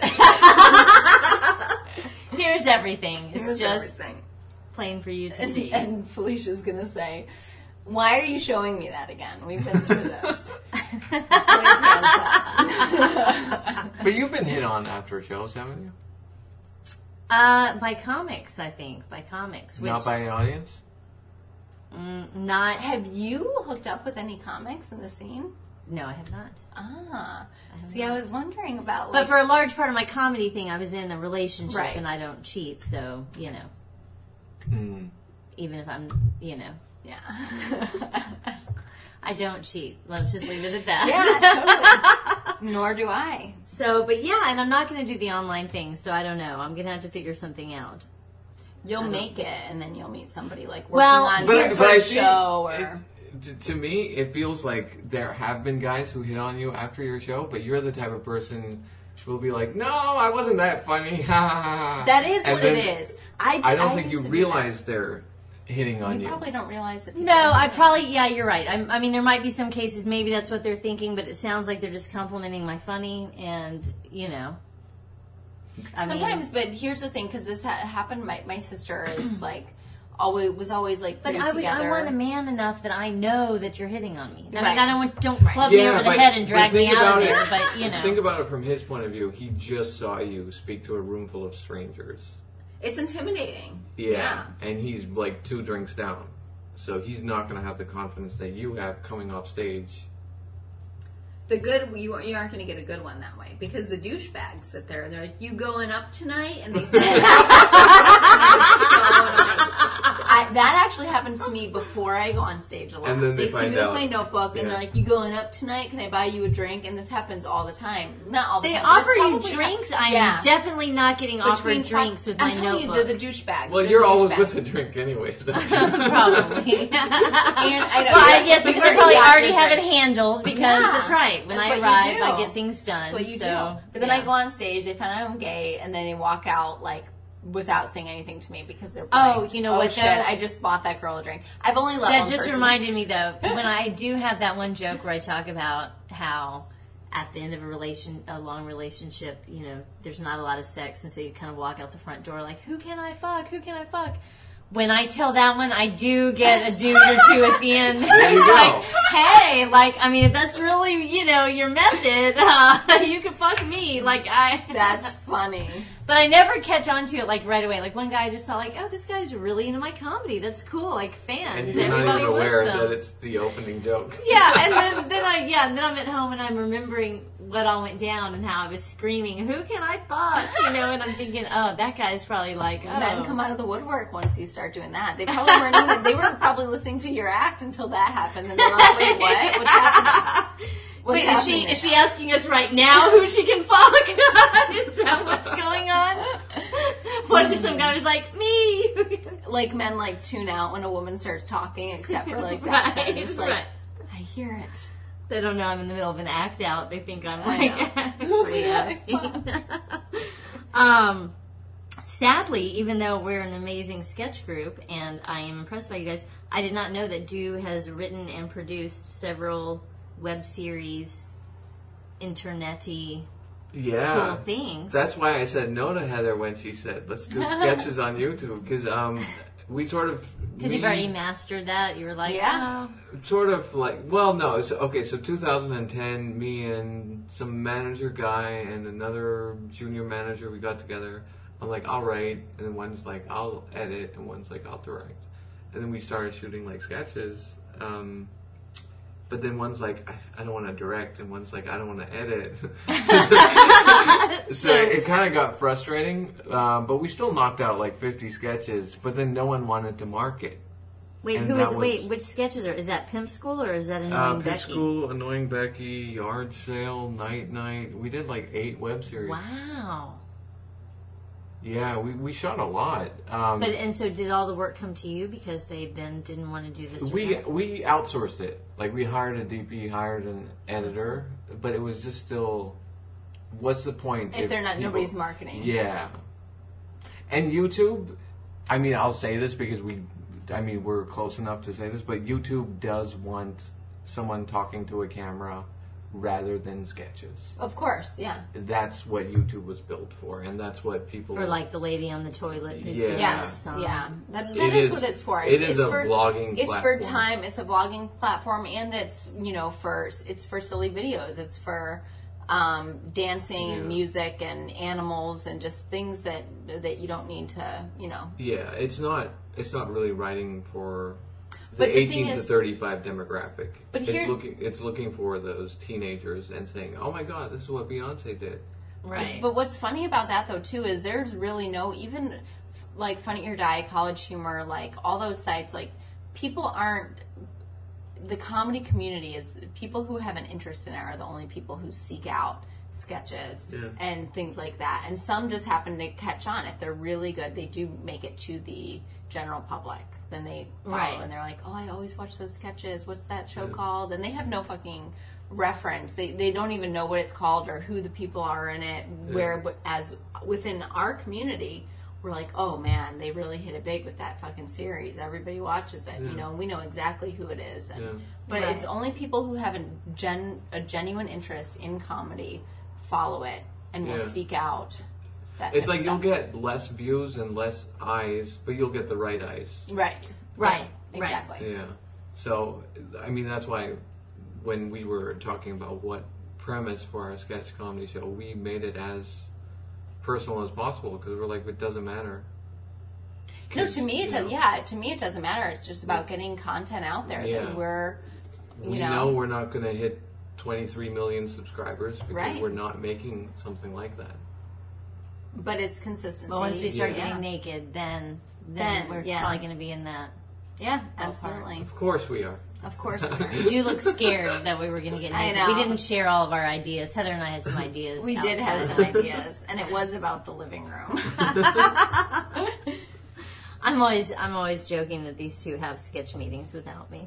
Speaker 6: is.
Speaker 5: Here's everything. It's
Speaker 6: Here's
Speaker 5: just
Speaker 6: everything.
Speaker 5: plain for you to see.
Speaker 6: And Felicia's gonna say, why are you showing me that again? We've been through this. Put your pants up.
Speaker 7: But you've been hit on after shows, haven't you?
Speaker 5: By comics, I think. By comics. Which,
Speaker 7: Not by an audience.
Speaker 5: Not.
Speaker 6: Have you hooked up with any comics in the scene?
Speaker 5: No, I have not.
Speaker 6: Ah. See, I was wondering about
Speaker 5: But
Speaker 6: like...
Speaker 5: for a large part of my comedy thing, I was in a relationship
Speaker 6: Right.
Speaker 5: and I don't cheat, so, you know.
Speaker 7: Hmm.
Speaker 5: Even if I'm, you know.
Speaker 6: yeah.
Speaker 5: I don't cheat. Let's just leave it at that.
Speaker 6: Yeah, totally. Nor do I.
Speaker 5: So, but yeah, and I'm not going to do the online thing, so I don't know. I'm going to have to figure something out.
Speaker 6: You'll make it, and then you'll meet somebody like working
Speaker 5: Well,
Speaker 6: on
Speaker 7: But
Speaker 6: some sort
Speaker 7: I
Speaker 6: of
Speaker 7: see.
Speaker 6: show or...
Speaker 7: To me, it feels like there have been guys who hit on you after your show, but you're the type of person who will be like, "No, I wasn't that funny." Ha ha ha.
Speaker 6: That is
Speaker 7: And
Speaker 6: what
Speaker 7: then
Speaker 6: it is.
Speaker 7: I don't think
Speaker 6: used
Speaker 7: you
Speaker 6: to do
Speaker 7: realize they're hitting on
Speaker 6: that. You
Speaker 7: you.
Speaker 6: probably don't realize that.
Speaker 5: No, I probably, yeah, you're right. I mean, there might be some cases, maybe that's what they're thinking, but it sounds like they're just complimenting my funny, and, you know. I
Speaker 6: Sometimes,
Speaker 5: mean,
Speaker 6: but here's the thing, because this happened. My sister is like was always like
Speaker 5: but
Speaker 6: put
Speaker 5: I
Speaker 6: together.
Speaker 5: want a man enough that I know that you're hitting on me. I
Speaker 6: Right.
Speaker 5: mean, I don't club me over the
Speaker 7: but-
Speaker 5: head and drag
Speaker 7: but
Speaker 5: me
Speaker 7: think
Speaker 5: out of
Speaker 7: about
Speaker 5: there,
Speaker 7: it-
Speaker 5: but, you know.
Speaker 7: Think about it from his point of view. He just saw you speak to a room full of strangers.
Speaker 6: It's intimidating.
Speaker 7: Yeah. And he's like 2 drinks down. So he's not going to have the confidence that you have coming off stage.
Speaker 6: The good you aren't going to get a good one that way because the douchebags sit there and they're like, "You going up tonight?" And they say that actually happens to me before I go on stage a lot.
Speaker 7: And then they
Speaker 6: see
Speaker 7: find
Speaker 6: me with
Speaker 7: out.
Speaker 6: my notebook and
Speaker 7: Yeah.
Speaker 6: they're like, "You going up tonight? Can I buy you a drink?" And this happens all the time. Not all the
Speaker 5: They
Speaker 6: time. but it's
Speaker 5: offer you
Speaker 6: probably
Speaker 5: drinks.
Speaker 6: hap-
Speaker 5: I'm
Speaker 6: yeah.
Speaker 5: definitely not getting offered drinks with
Speaker 6: I'm
Speaker 5: my
Speaker 6: telling
Speaker 5: notebook.
Speaker 6: you, they're the douchebags.
Speaker 7: Well,
Speaker 6: They're
Speaker 7: you're
Speaker 6: the
Speaker 7: always
Speaker 6: douchebags.
Speaker 7: with a drink anyway. So.
Speaker 5: Probably.
Speaker 6: And I know,
Speaker 5: Well,
Speaker 6: yeah,
Speaker 5: yes, because I
Speaker 6: you're
Speaker 5: probably
Speaker 6: the
Speaker 5: already
Speaker 6: actor
Speaker 5: have it
Speaker 6: drink.
Speaker 5: handled because
Speaker 6: Yeah.
Speaker 5: that's right. When
Speaker 6: That's
Speaker 5: I
Speaker 6: what you
Speaker 5: arrive,
Speaker 6: do.
Speaker 5: I get things done.
Speaker 6: That's what you
Speaker 5: so,
Speaker 6: do. But then
Speaker 5: yeah.
Speaker 6: I go on stage, they find out I'm gay, and then they walk out like without saying anything to me because they're
Speaker 5: Oh,
Speaker 6: like,
Speaker 5: you know
Speaker 6: oh,
Speaker 5: what,
Speaker 6: shit,
Speaker 5: though?
Speaker 6: I just bought that girl a drink. I've only let
Speaker 5: That
Speaker 6: one
Speaker 5: just
Speaker 6: person.
Speaker 5: reminded me, though, when I do have that one joke where I talk about how at the end of a long relationship, you know, there's not a lot of sex, and so you kind of walk out the front door like, who can I fuck? Who can I fuck? When I tell that one, I do get a dude or two at the end.
Speaker 7: There you go.
Speaker 5: Like, hey, like, I mean, if that's really, you know, your method, you can fuck me. Like,
Speaker 6: That's funny.
Speaker 5: But I never catch on to it, like, right away. Like, one guy I just saw, like, oh, this guy's really into my comedy. That's cool. Like, fans.
Speaker 7: And you're not
Speaker 5: Everybody
Speaker 7: even aware
Speaker 5: wants
Speaker 7: that
Speaker 5: some.
Speaker 7: it's the opening joke.
Speaker 5: Yeah, and then I'm at home and I'm remembering what all went down and how I was screaming, who can I fuck? You know, and I'm thinking, oh, that guy's probably like, oh.
Speaker 6: Men come out of the woodwork once you start doing that. They probably weren't even, they were probably listening to your act until that happened, and they're like, wait, what? What's happening? What's
Speaker 5: Wait,
Speaker 6: happening
Speaker 5: is she asking us right now who she can fuck? Is that what's going on? What if some guy was like, me?
Speaker 6: Like, men, like, tune out when a woman starts talking, except for, like, that
Speaker 5: Right,
Speaker 6: sentence. Like,
Speaker 5: right.
Speaker 6: I hear it.
Speaker 5: They don't know I'm in the middle of an act out. They think I'm like actually asking. Sadly, even though we're an amazing sketch group and I am impressed by you guys, I did not know that Dew has written and produced several web series, internet-y, cool things.
Speaker 7: That's why I said no to Heather when she said, let's do sketches on YouTube. Because we sort of...
Speaker 5: Because you've already mastered that. You were like,
Speaker 6: Yeah.
Speaker 5: oh.
Speaker 7: Sort of like, well, no. So 2010, me and some manager guy and another junior manager, we got together. I'm like, I'll write. And then one's like, I'll edit. And one's like, I'll direct. And then we started shooting like sketches. But then one's like, I don't want to direct. And one's like, I don't want to edit. So it kind of got frustrating. But we still knocked out like 50 sketches. But then no one wanted to market.
Speaker 5: Wait,
Speaker 7: And
Speaker 5: who
Speaker 7: that
Speaker 5: is?
Speaker 7: was-
Speaker 5: Wait, which sketches are? Is that Pimp School or is that Annoying
Speaker 7: Pitch
Speaker 5: Becky?
Speaker 7: School, Annoying Becky, Yard Sale, Night. We did like 8 web series.
Speaker 5: Wow.
Speaker 7: Yeah, we shot a lot.
Speaker 5: And so did all the work come to you because they then didn't want to do this? or
Speaker 7: we
Speaker 5: that?
Speaker 7: outsourced it. Like we hired a DP, hired an editor, but it was just still. What's the point
Speaker 6: If they're not,
Speaker 7: people-
Speaker 6: nobody's marketing.
Speaker 7: Yeah. And YouTube, I mean, I'll say this because we're close enough to say this, but YouTube does want someone talking to a camera rather than sketches.
Speaker 6: Of course, yeah.
Speaker 7: That's what YouTube was built for, and that's what people...
Speaker 5: For like the lady on the toilet who's
Speaker 7: Yeah.
Speaker 5: doing
Speaker 6: Yes,
Speaker 5: this.
Speaker 6: yeah. That
Speaker 7: It
Speaker 6: is
Speaker 7: is-
Speaker 6: what it's for.
Speaker 7: it is
Speaker 6: It's
Speaker 7: a
Speaker 6: for,
Speaker 7: vlogging
Speaker 6: It's for
Speaker 7: platform.
Speaker 6: time. It's a vlogging platform, and it's, you know, it's for silly videos. It's for dancing and music and animals and just things that you don't need to, you know.
Speaker 7: Yeah, it's not really writing for the
Speaker 6: But the
Speaker 7: 18
Speaker 6: thing
Speaker 7: to
Speaker 6: is-
Speaker 7: 35 demographic.
Speaker 6: But
Speaker 7: it's looking for those teenagers and saying, "Oh my God, this is what Beyonce did."
Speaker 5: Right.
Speaker 6: But what's funny about that, though, too, is there's really no, even like Funny or Die, College Humor, like all those sites, like people aren't, the comedy community is, people who have an interest in it are the only people who seek out sketches and things like that. And some just happen to catch on. If they're really good, they do make it to the general public. Then they follow
Speaker 5: Right.
Speaker 6: and they're like, oh, I always watch those sketches. What's that show called? And they have no fucking reference. They don't even know what it's called or who the people are in it. Where, as within our community, we're like, oh man, they really hit it big with that fucking series. Everybody watches it. You know, we know exactly who it is. And, But
Speaker 5: Right.
Speaker 6: it's only people who have a genuine interest in comedy follow it and will
Speaker 7: Yeah.
Speaker 6: seek out that.
Speaker 7: It's
Speaker 6: type
Speaker 7: like
Speaker 6: of
Speaker 7: you'll
Speaker 6: stuff.
Speaker 7: get less views and less eyes, but you'll get the right eyes.
Speaker 6: right,
Speaker 5: Right.
Speaker 6: exactly.
Speaker 7: Yeah. So, I mean, that's why when we were talking about what premise for our sketch comedy show, we made it as personal as possible because we're like, it doesn't matter.
Speaker 6: No, to me it does.
Speaker 7: know?
Speaker 6: Yeah, to me it doesn't matter. It's just about getting content out there
Speaker 7: Yeah.
Speaker 6: that we're,
Speaker 7: We know we're not going to hit 23 million subscribers because
Speaker 6: Right.
Speaker 7: we're not making something like that.
Speaker 6: but it's consistency.
Speaker 5: But once we start
Speaker 6: Yeah.
Speaker 5: getting naked, then
Speaker 6: Then,
Speaker 5: we're
Speaker 6: yeah.
Speaker 5: probably going to be in that.
Speaker 6: Yeah, absolutely.
Speaker 7: Of course we are.
Speaker 6: Of course we are.
Speaker 5: You do look scared that we were going to get
Speaker 6: I
Speaker 5: naked.
Speaker 6: know.
Speaker 5: We didn't share all of our ideas. Heather and I had some ideas.
Speaker 6: We did have
Speaker 5: outside.
Speaker 6: some ideas, and it was about the living room.
Speaker 5: I'm always joking that these two have sketch meetings without me.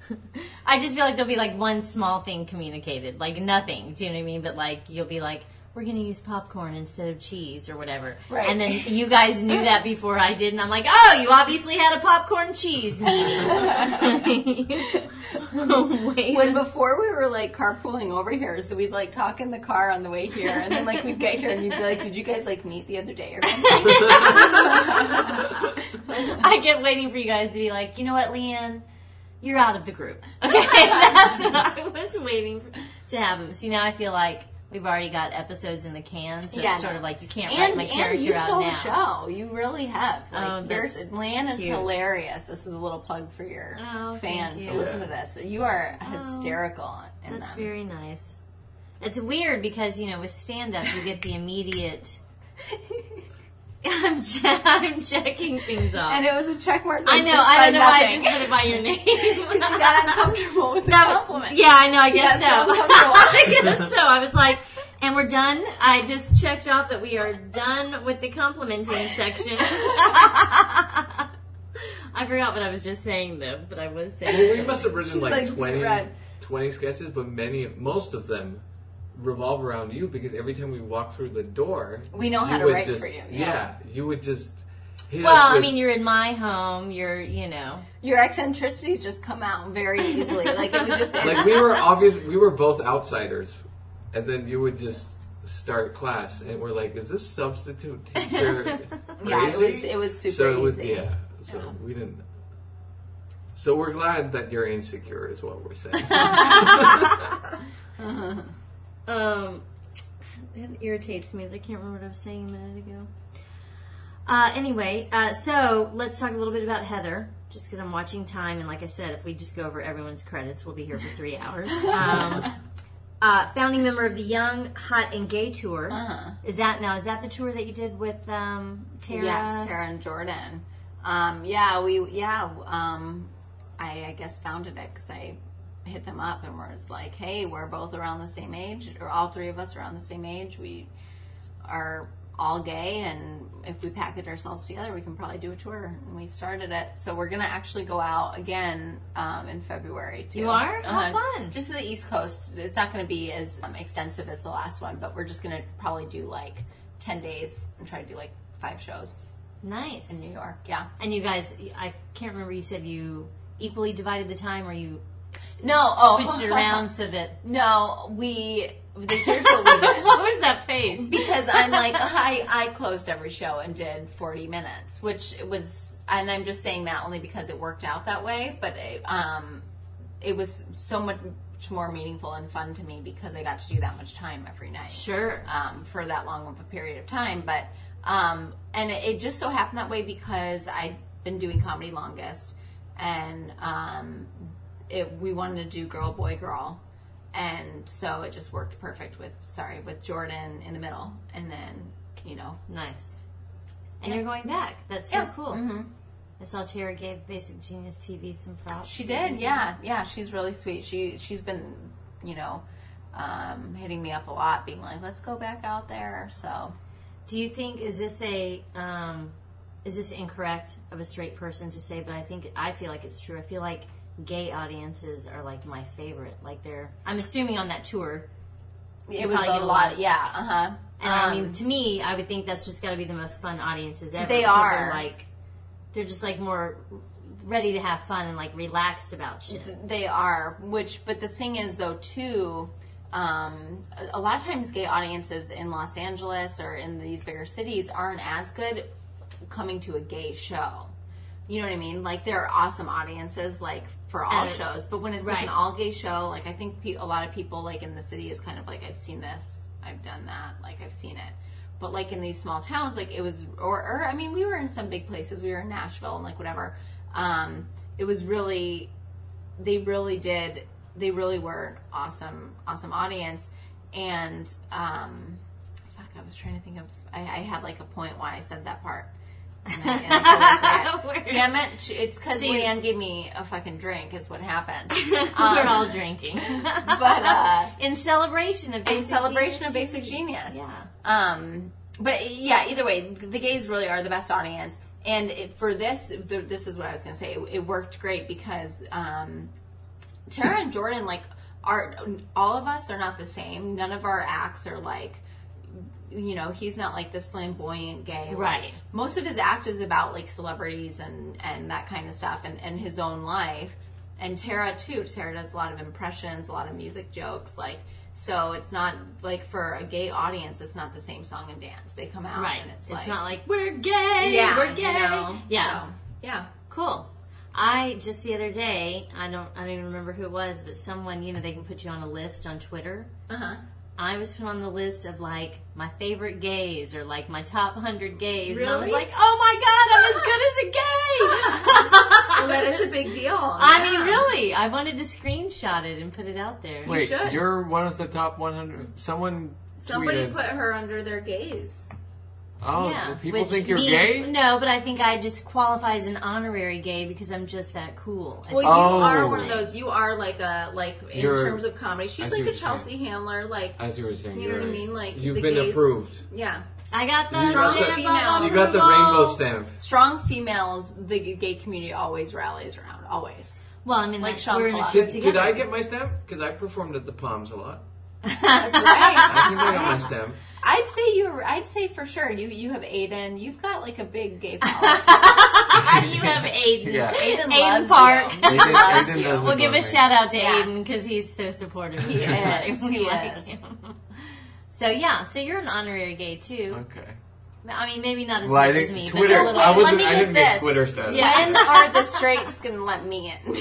Speaker 5: I just feel like there'll be like one small thing communicated, like nothing. Do you know what I mean? But like you'll be like, we're going to use popcorn instead of cheese or whatever.
Speaker 6: Right.
Speaker 5: And then you guys knew that before I did, and I'm like, oh, you obviously had a popcorn cheese meeting.
Speaker 6: When before we were like carpooling over here, so we'd like talk in the car on the way here, and then like we'd get here and you'd be like, did you guys like meet the other day or something?
Speaker 5: I kept waiting for you guys to be like, you know what, Leanne? You're out of the group. Okay, that's what I was waiting to happen. See, now I feel like we've already got episodes in the can, so it's sort of like you can't write my character
Speaker 6: you
Speaker 5: out
Speaker 6: stole
Speaker 5: now.
Speaker 6: the show. You really have. Like,
Speaker 5: that's
Speaker 6: Leanne is
Speaker 5: cute.
Speaker 6: hilarious. This is a little plug for your fans to listen to this. You are hysterical in
Speaker 5: That's
Speaker 6: them.
Speaker 5: very nice. It's weird because, you know, with stand-up, you get the immediate... I'm checking things off.
Speaker 6: And it was a check mark.
Speaker 5: I know. I don't know why I just put it by your name.
Speaker 6: You got uncomfortable with the compliment.
Speaker 5: Yeah, I know. I guess so.
Speaker 6: got so
Speaker 5: I guess so. I was like, and we're done. I just checked off that we are done with the complimenting section. I forgot what I was just saying, though, but I was saying.
Speaker 7: Well, we must have written like
Speaker 6: like,
Speaker 7: 20 sketches, but most of them revolve around you because every time we walk through the door,
Speaker 6: we know how to write for you.
Speaker 7: Yeah, you would just.
Speaker 5: Well, I mean, you're in my home. You're, you know,
Speaker 6: your eccentricities just come out very easily. Like it would just
Speaker 7: like we were both outsiders, and then you would just start class, and we're like, "Is this substitute teacher crazy?"
Speaker 6: Yeah, it was super
Speaker 7: so it was,
Speaker 6: easy.
Speaker 7: Yeah, so we didn't. So we're glad that you're insecure, is what we're saying.
Speaker 5: It irritates me that I can't remember what I was saying a minute ago. Anyway, so let's talk a little bit about Heather, just because I'm watching time, and like I said, if we just go over everyone's credits, we'll be here for 3 hours. Founding member of the Young, Hot, and Gay Tour. Is that the tour that you did with Tara?
Speaker 6: Yes, Tara and Jordan. I guess founded it because I hit them up and was like, hey, we're both around the same age, or all three of us are around the same age. We are all gay, and if we package ourselves together, we can probably do a tour. And we started it. So we're going to actually go out again in February, too.
Speaker 5: You are? How fun.
Speaker 6: Just to the East Coast. It's not going to be as extensive as the last one, but we're just going to probably do like 10 days and try to do like 5 shows.
Speaker 5: Nice.
Speaker 6: In New York, yeah.
Speaker 5: And you guys, I can't remember, you said you equally divided the time, or you switched it around so that...
Speaker 6: No, here's what we did.
Speaker 5: What was that face?
Speaker 6: Because I'm like, I closed every show and did 40 minutes, which was, and I'm just saying that only because it worked out that way, but it was so much more meaningful and fun to me because I got to do that much time every night.
Speaker 5: Sure.
Speaker 6: For that long of a period of time. But, and it just so happened that way because I'd been doing comedy longest, and we wanted to do girl, boy, girl. And so it just worked perfect with Jordan in the middle. And then,
Speaker 5: Nice. And you're going back. That's so cool. Mm-hmm. I saw Tara gave Basic Genius TV some props.
Speaker 6: She did, yeah. Yeah, she's really sweet. She's been, hitting me up a lot, being like, let's go back out there. So,
Speaker 5: do you think, is this incorrect of a straight person to say, but I feel like it's true. I feel like gay audiences are like my favorite. Like I'm assuming on that tour,
Speaker 6: it was a lot. Yeah,
Speaker 5: And I mean, to me, I would think that's just got to be the most fun audiences ever.
Speaker 6: They are.
Speaker 5: They're just like more ready to have fun and like relaxed about shit.
Speaker 6: They are. But the thing is, though, too, a lot of times gay audiences in Los Angeles or in these bigger cities aren't as good coming to a gay show. You know what I mean? Like, there are awesome audiences, like, for all shows. But when it's, like, an all-gay show, like, I think a lot of people, like, in the city is kind of like, I've seen this, I've done that, like, I've seen it. But, like, in these small towns, like, it was, I mean, we were in some big places. We were in Nashville and, like, whatever. It was really, they really were an awesome awdience. And, I was trying to think of, I had, like, a point why I said that part. And I totally forget. Damn it! It's because Leanne gave me a fucking drink. Is what happened.
Speaker 5: We're all drinking,
Speaker 6: but
Speaker 5: in celebration of Basic
Speaker 6: Genius.
Speaker 5: Yeah.
Speaker 6: But yeah, either way, the gays really are the best audience. And for this is what I was gonna say. It worked great because Tara and Jordan, like, all of us are not the same. None of our acts are like he's not like this flamboyant gay.
Speaker 5: Right.
Speaker 6: Like, most of his act is about like celebrities and that kind of stuff and his own life. And Tara too. Tara does a lot of impressions, a lot of music jokes, like, so it's not like for a gay audience, it's not the same song and dance. They come out and it's like,
Speaker 5: not like we're gay,
Speaker 6: yeah,
Speaker 5: we're gay.
Speaker 6: Yeah. So, yeah.
Speaker 5: Cool. I just the other day, I don't even remember who it was, but someone, they can put you on a list on Twitter. I was put on the list of like my favorite gays or like my top 100 gays, and I was like, oh my god, I'm as good as a gay.
Speaker 6: Well, that is a big deal.
Speaker 5: I mean, really, I wanted to screenshot it and put it out there.
Speaker 7: Wait,
Speaker 6: should.
Speaker 7: you're one of the top 100. Somebody tweeted,
Speaker 6: put her under their gaze.
Speaker 7: Oh,
Speaker 5: Yeah,
Speaker 7: people
Speaker 5: which
Speaker 7: think you're
Speaker 5: means,
Speaker 7: gay?
Speaker 5: No, but I think I just qualify as an honorary gay because I'm just that cool.
Speaker 6: Well, you are one of those. You are like in
Speaker 7: You're-
Speaker 6: terms of comedy. She's
Speaker 7: I see
Speaker 6: like
Speaker 7: what
Speaker 6: a
Speaker 7: you're
Speaker 6: Chelsea Handler. Like,
Speaker 7: As you were saying,
Speaker 6: you know what I mean? Like,
Speaker 7: you've
Speaker 6: the
Speaker 7: been
Speaker 6: gays-
Speaker 7: approved.
Speaker 6: Yeah.
Speaker 5: I got the
Speaker 6: Strong
Speaker 5: stamp
Speaker 6: female.
Speaker 5: of
Speaker 7: You got the
Speaker 5: approval.
Speaker 7: rainbow stamp.
Speaker 6: Strong females, the gay community always rallies around. Always.
Speaker 5: Well, I mean,
Speaker 6: Like
Speaker 5: like
Speaker 6: Sean
Speaker 5: we're in a
Speaker 6: Paul.
Speaker 5: ship
Speaker 7: Did
Speaker 5: together.
Speaker 7: I get my stamp? Because I performed at the Palms a lot.
Speaker 6: That's right.
Speaker 7: I think I got my stamp.
Speaker 6: I'd say for sure. You have Aiden. You've got like a big gay power.
Speaker 5: You have Aiden.
Speaker 7: Yeah.
Speaker 6: Aiden
Speaker 5: Aiden
Speaker 6: loves
Speaker 5: Park.
Speaker 6: you.
Speaker 7: Aiden
Speaker 6: Loves
Speaker 7: does
Speaker 6: you.
Speaker 7: look
Speaker 5: We'll give a
Speaker 7: like me.
Speaker 5: shout out to
Speaker 6: Yeah.
Speaker 5: Aiden because he's so supportive.
Speaker 6: He is.
Speaker 5: We
Speaker 6: He
Speaker 5: like
Speaker 6: is.
Speaker 5: him. So yeah, so you're an honorary gay too.
Speaker 7: Okay.
Speaker 5: I mean, maybe not as
Speaker 7: Well, I
Speaker 5: much as
Speaker 7: didn't.
Speaker 5: me,
Speaker 7: Twitter.
Speaker 5: but a little.
Speaker 7: I
Speaker 6: Let
Speaker 7: wasn't.
Speaker 6: me
Speaker 7: I
Speaker 6: get
Speaker 7: didn't make
Speaker 6: this.
Speaker 7: Twitter status.
Speaker 5: Yeah.
Speaker 6: When are the straights gonna let me in?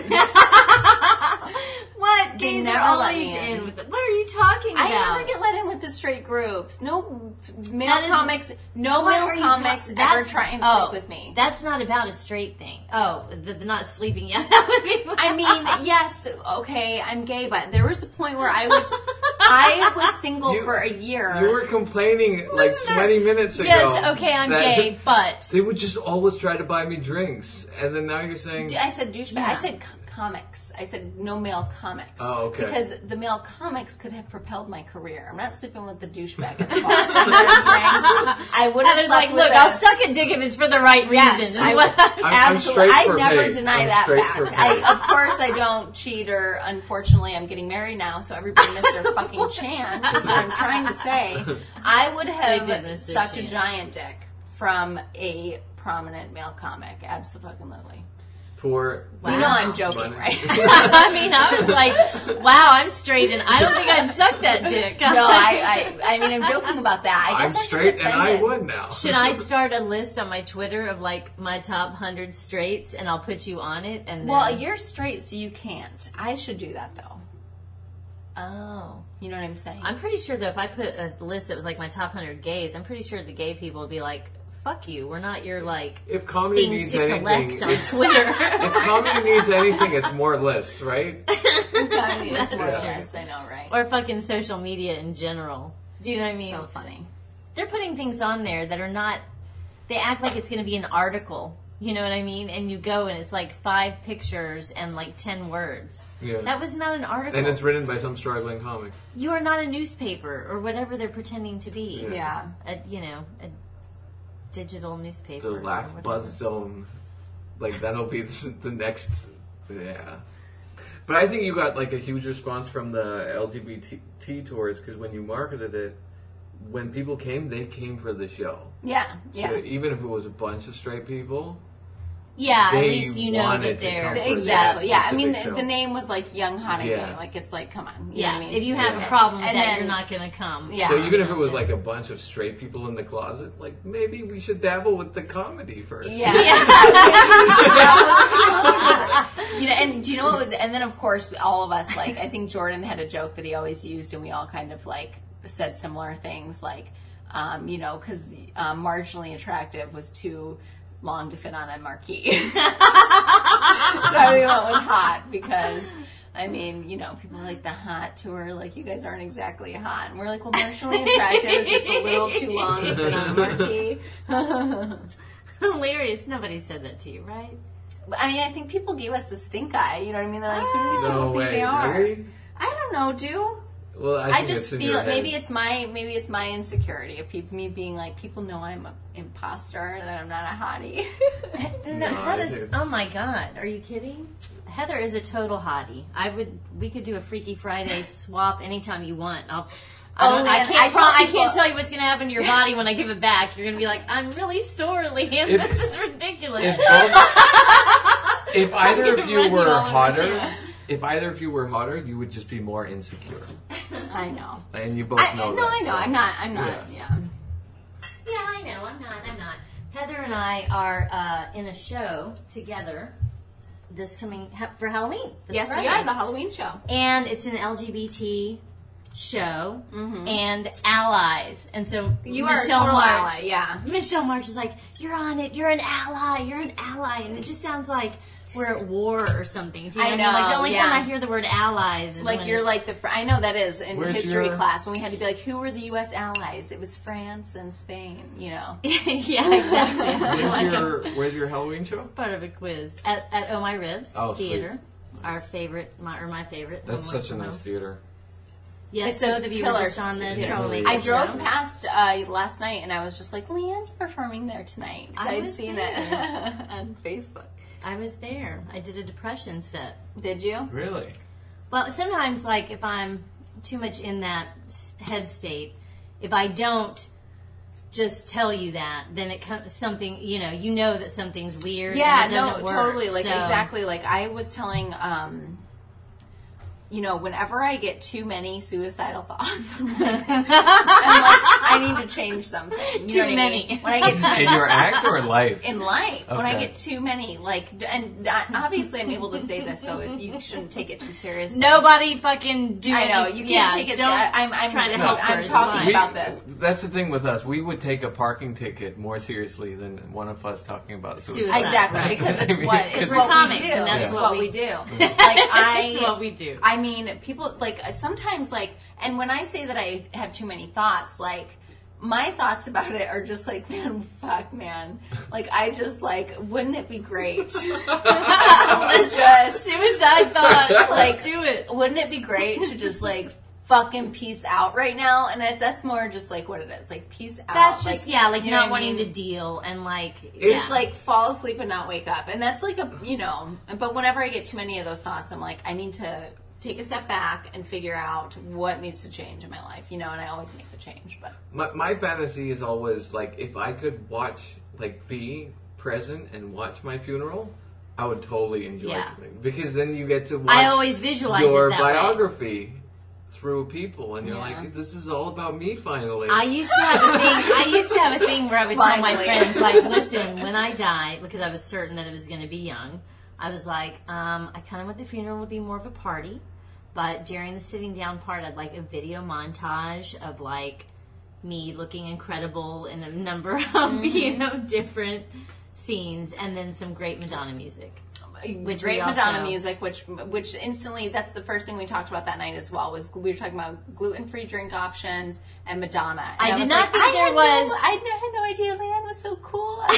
Speaker 5: What?
Speaker 6: They
Speaker 5: Gays
Speaker 6: never
Speaker 5: are
Speaker 6: let
Speaker 5: always
Speaker 6: me in.
Speaker 5: in with it. What are you talking about?
Speaker 6: I never get let in with the straight groups. No male
Speaker 5: That is-
Speaker 6: comics. No
Speaker 5: What
Speaker 6: male
Speaker 5: are you
Speaker 6: comics
Speaker 5: ta-
Speaker 6: ever
Speaker 5: that's-
Speaker 6: try and
Speaker 5: oh,
Speaker 6: sleep with me.
Speaker 5: That's not about a straight thing. Oh, the not sleeping yet. That would be.
Speaker 6: I mean, yes, okay, I'm gay, but there was a point where I was single
Speaker 7: You-
Speaker 6: for a year.
Speaker 7: You were complaining like 20 minutes ago.
Speaker 5: Yes, okay, I'm
Speaker 7: that
Speaker 5: gay, but
Speaker 7: They would just always try to buy me drinks, and then now you're saying.
Speaker 6: I said douchebag.
Speaker 5: Yeah.
Speaker 6: I said comics. I said no male comics.
Speaker 7: Oh, okay.
Speaker 6: Because the male comics could have propelled my career. I'm not sleeping with the douchebag at the bar. You know what I'm saying? I would have
Speaker 5: Heather's
Speaker 6: slept
Speaker 5: like,
Speaker 6: with
Speaker 5: look,
Speaker 6: a-
Speaker 5: I'll suck a dick if it's for the right
Speaker 6: Yes,
Speaker 5: reason.
Speaker 6: I
Speaker 5: Is what
Speaker 7: I'm
Speaker 6: Absolutely,
Speaker 7: straight
Speaker 6: I
Speaker 7: for
Speaker 6: never
Speaker 7: pay.
Speaker 6: deny
Speaker 7: I'm
Speaker 6: that
Speaker 7: straight
Speaker 6: fact.
Speaker 7: for pay.
Speaker 6: Of course, I don't cheat, or unfortunately, I'm getting married now, so everybody missed their fucking chance. Is what I'm trying to say. I would
Speaker 5: They did
Speaker 6: have
Speaker 5: miss their
Speaker 6: sucked a
Speaker 5: chance.
Speaker 6: giant dick from a prominent male comic. Absolutely.
Speaker 7: For
Speaker 6: You know I'm joking,
Speaker 7: Money.
Speaker 6: right?
Speaker 5: I mean, I was like, wow, I'm straight, and I don't think I'd suck that dick.
Speaker 6: No, I mean, I'm joking about that. I
Speaker 7: I'm
Speaker 6: guess
Speaker 7: straight,
Speaker 6: I'm
Speaker 7: and
Speaker 6: just
Speaker 7: I
Speaker 6: offended.
Speaker 7: would now.
Speaker 5: Should I start a list on my Twitter of like my top 100 straights, and I'll put you on it? And then...
Speaker 6: Well, you're straight, so you can't. I should do that though.
Speaker 5: oh,
Speaker 6: You know what I'm saying?
Speaker 5: I'm pretty sure though if I put a list that was like my top 100 gays, I'm pretty sure the gay people would be like, "Fuck you, we're not your like
Speaker 7: If comedy
Speaker 5: things
Speaker 7: needs
Speaker 5: to
Speaker 7: anything,
Speaker 5: collect on Twitter."
Speaker 7: if comedy needs anything, it's more lists, right?
Speaker 6: I mean, it's more or
Speaker 5: That's true.
Speaker 6: less, I know, right?
Speaker 5: Or fucking social media in general. Do you know what I mean?
Speaker 6: So funny.
Speaker 5: They're putting things on there that are not. They act like it's going to be an article. You know what I mean? And you go and it's like 5 pictures and like 10 words.
Speaker 7: Yeah.
Speaker 5: That was not an article.
Speaker 7: And it's written by some struggling comic.
Speaker 5: You are not a newspaper or whatever they're pretending to be.
Speaker 6: Yeah.
Speaker 5: A digital newspaper.
Speaker 7: The
Speaker 5: or
Speaker 7: Laugh
Speaker 5: whatever.
Speaker 7: Buzz Zone. Like, that'll be the next. Yeah. But I think you got like a huge response from the LGBT tours because when you marketed it, when people came, they came for the show.
Speaker 6: Yeah,
Speaker 7: So
Speaker 6: yeah.
Speaker 7: even if it was a bunch of straight people,
Speaker 5: Yeah, at
Speaker 7: they
Speaker 5: least you know
Speaker 7: wanted
Speaker 5: that
Speaker 7: to
Speaker 5: they're.
Speaker 7: come for
Speaker 6: Exactly. Yeah, I mean,
Speaker 7: specific show.
Speaker 6: the name was like Young Hot and
Speaker 7: Yeah.
Speaker 6: Gay. Like, it's like, come on. You know
Speaker 5: Yeah,
Speaker 6: what I mean?
Speaker 5: if you have
Speaker 7: Yeah.
Speaker 5: a problem with
Speaker 6: And
Speaker 5: that,
Speaker 6: then-
Speaker 5: you're not going to come.
Speaker 6: Yeah.
Speaker 7: So even if it was like a bunch of straight people in the closet, like maybe we should dabble with the comedy first.
Speaker 6: Yeah. You know, and do you know what was? And then of course, all of us, like, I think Jordan had a joke that he always used, and we all kind of like said similar things, like, you know, because marginally attractive was too long to fit on a marquee. So we went with hot because. I mean, you know, people like the hot tour, like, you guys aren't exactly hot. And we're like, well, marginally attractive is just a little too long to fit on a marquee.
Speaker 5: Hilarious. Nobody said that to you, right?
Speaker 6: I mean, I think people gave us the stink eye. You know what I mean? They're like, who do these
Speaker 7: No
Speaker 6: people think
Speaker 7: way,
Speaker 6: they are?
Speaker 7: really?
Speaker 6: I don't know, do.
Speaker 7: Well, I
Speaker 6: I
Speaker 7: think
Speaker 6: just
Speaker 7: it's in
Speaker 6: feel
Speaker 7: your head.
Speaker 6: maybe it's my insecurity of people, me being like, people know I'm an imposter and that I'm not a hottie.
Speaker 5: No,
Speaker 7: No,
Speaker 5: that is.
Speaker 7: it's-
Speaker 5: Oh my God, are you kidding? Heather is a total hottie. We could do a Freaky Friday swap anytime you want. I can't tell you what's going to happen to your body when I give it back. You're going to be like, I'm really sore, Leanne. This is ridiculous.
Speaker 7: If either of you
Speaker 5: Run
Speaker 7: were
Speaker 5: you all over
Speaker 7: hotter, if either of you were hotter, you would just be more insecure.
Speaker 6: I know.
Speaker 7: And you both know that.
Speaker 6: No, I know.
Speaker 7: so.
Speaker 6: I'm not. Yeah.
Speaker 5: Yeah, I know. I'm not. Heather and I are in a show together this coming for Halloween.
Speaker 6: Yes,
Speaker 5: Friday.
Speaker 6: we are the Halloween show,
Speaker 5: and it's an LGBT show and allies, and so
Speaker 6: you are a total ally. Yeah,
Speaker 5: Michelle March is like, "You're on it. You're an ally. You're an ally," and it just sounds like we're at war or something. Do you know what I mean? Like the only time I hear the word allies is
Speaker 6: like
Speaker 5: when
Speaker 6: you're like the. I know that is in history
Speaker 7: your...
Speaker 6: class when we had to be like, who were the U.S. allies? It was France and Spain. You know.
Speaker 5: Yeah, exactly.
Speaker 7: Where's your Halloween show?
Speaker 5: Part of a quiz at Oh My Ribs Theater.
Speaker 7: Sweet.
Speaker 5: Our favorite, my favorite.
Speaker 7: That's such a nice theater.
Speaker 5: Yes, both of you were just on the Troublemaker
Speaker 6: I drove
Speaker 5: show.
Speaker 6: past last night and I was just like, Leanne's performing there tonight. Because I'd seen it on Facebook.
Speaker 5: I was there. I did a depression set.
Speaker 6: Did you?
Speaker 7: Really?
Speaker 5: Well, sometimes, like, if I'm too much in that head state, if I don't just tell you that, then it comes something, you know that something's weird.
Speaker 6: Yeah,
Speaker 5: and it doesn't work.
Speaker 6: Totally. Like,
Speaker 5: so,
Speaker 6: exactly. Like, I was telling, whenever I get too many suicidal thoughts, I'm like, I need to change something. You know what I mean? When I get too
Speaker 7: in your act or in life?
Speaker 6: In life.
Speaker 7: Okay.
Speaker 6: When I get too many, and obviously I'm able to say this, so you shouldn't take it too seriously.
Speaker 5: Nobody fucking do it.
Speaker 6: I know, you can't take it I'm
Speaker 5: trying to help
Speaker 6: I'm talking about this.
Speaker 7: That's the thing with us. We would take a parking ticket more seriously than one of us talking about suicide.
Speaker 6: Exactly, because it's what
Speaker 5: comics,
Speaker 6: we do.
Speaker 5: and that's
Speaker 6: what we do.
Speaker 5: It's what we do.
Speaker 6: I mean, people, like, sometimes, like, and when I say that I have too many thoughts, like, my thoughts about it are just like, man. Like, I just, like, wouldn't it be great to just...
Speaker 5: Suicide thoughts.
Speaker 6: Like,
Speaker 5: do it.
Speaker 6: Wouldn't it be great to just, like, fucking peace out right now? And that's more just, like, what it is. Like, peace out.
Speaker 5: That's just,
Speaker 6: like,
Speaker 5: you not wanting to deal and, like...
Speaker 6: It's like fall asleep and not wake up. And that's, like, but whenever I get too many of those thoughts, I'm like, I need to take a step back and figure out what needs to change in my life, and I always make the change. But
Speaker 7: my fantasy is always, like, if I could be present and watch my funeral, I would totally enjoy it. Because then you get to watch
Speaker 5: I always visualize
Speaker 7: your
Speaker 5: it that
Speaker 7: biography through people, and you're like, this is all about me finally.
Speaker 5: I used to have a thing where I would tell my friends, like, listen, when I die, because I was certain that it was going to be young, I was like, I kind of want the funeral to be more of a party, but during the sitting down part, I'd like a video montage of, like, me looking incredible in a number of, different scenes, and then some great Madonna music.
Speaker 6: Madonna music, which instantly, that's the first thing we talked about that night as well, was we were talking about gluten-free drink options and Madonna. And
Speaker 5: I did not think there was...
Speaker 6: I had no idea Leanne was so cool. I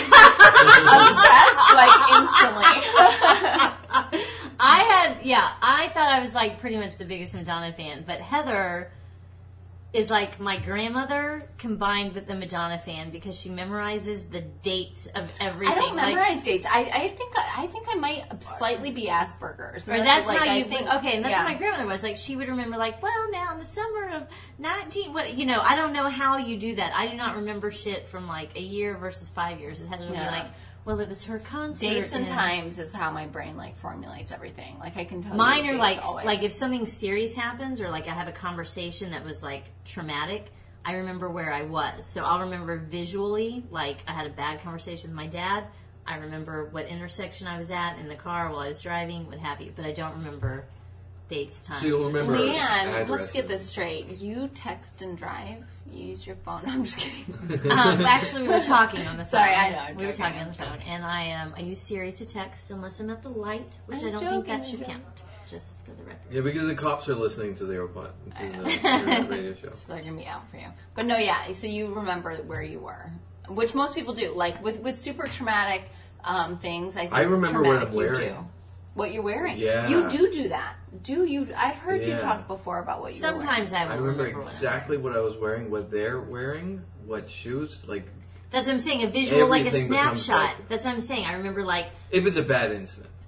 Speaker 6: was obsessed, like, instantly.
Speaker 5: I thought I was, like, pretty much the biggest Madonna fan, but Heather is like my grandmother combined with the Madonna fan, because she memorizes the dates of everything.
Speaker 6: I don't memorize dates. I think I might slightly be Asperger's.
Speaker 5: Or that's
Speaker 6: like,
Speaker 5: how you
Speaker 6: think.
Speaker 5: Okay, and that's what my grandmother was. Like, she would remember, like, well, now in the summer of 19... I don't know how you do that. I do not remember shit from, like, a year versus 5 years. It had to be like... Well, it was her concert.
Speaker 6: Dates and times is how my brain, like, formulates everything. Like, I can tell
Speaker 5: mine
Speaker 6: you
Speaker 5: are
Speaker 6: dates
Speaker 5: like
Speaker 6: always.
Speaker 5: Like if something serious happens, or like I have a conversation that was like traumatic, I remember where I was. So I'll remember visually, like I had a bad conversation with my dad. I remember what intersection I was at in the car while I was driving, what have you. But I don't remember dates, times.
Speaker 7: So you'll remember
Speaker 6: Leanne, let's get this straight. You text and drive? You use your phone? No, I'm just kidding.
Speaker 5: Actually, we were talking on the phone.
Speaker 6: Sorry, I know.
Speaker 5: We were talking on the phone. And I use Siri to text unless I'm at the light, which I don't think that should count. Just for the record.
Speaker 7: Yeah, because the cops are listening to the airport, to the radio show.
Speaker 6: So they're going to be out for you. But no, so you remember where you were, which most people do. Like with super traumatic things, I think
Speaker 7: I remember what I'm wearing.
Speaker 6: What you're wearing.
Speaker 7: Yeah.
Speaker 6: You do that. Do you? I've heard you talk before about what you
Speaker 5: Sometimes
Speaker 6: wearing.
Speaker 5: I
Speaker 7: remember exactly what I was wearing, what they're wearing, what shoes, like...
Speaker 5: That's what I'm saying, a visual, like a
Speaker 7: everything becomes
Speaker 5: snapshot.
Speaker 7: like-
Speaker 5: That's what I'm saying. I remember, like...
Speaker 7: If it's a bad incident.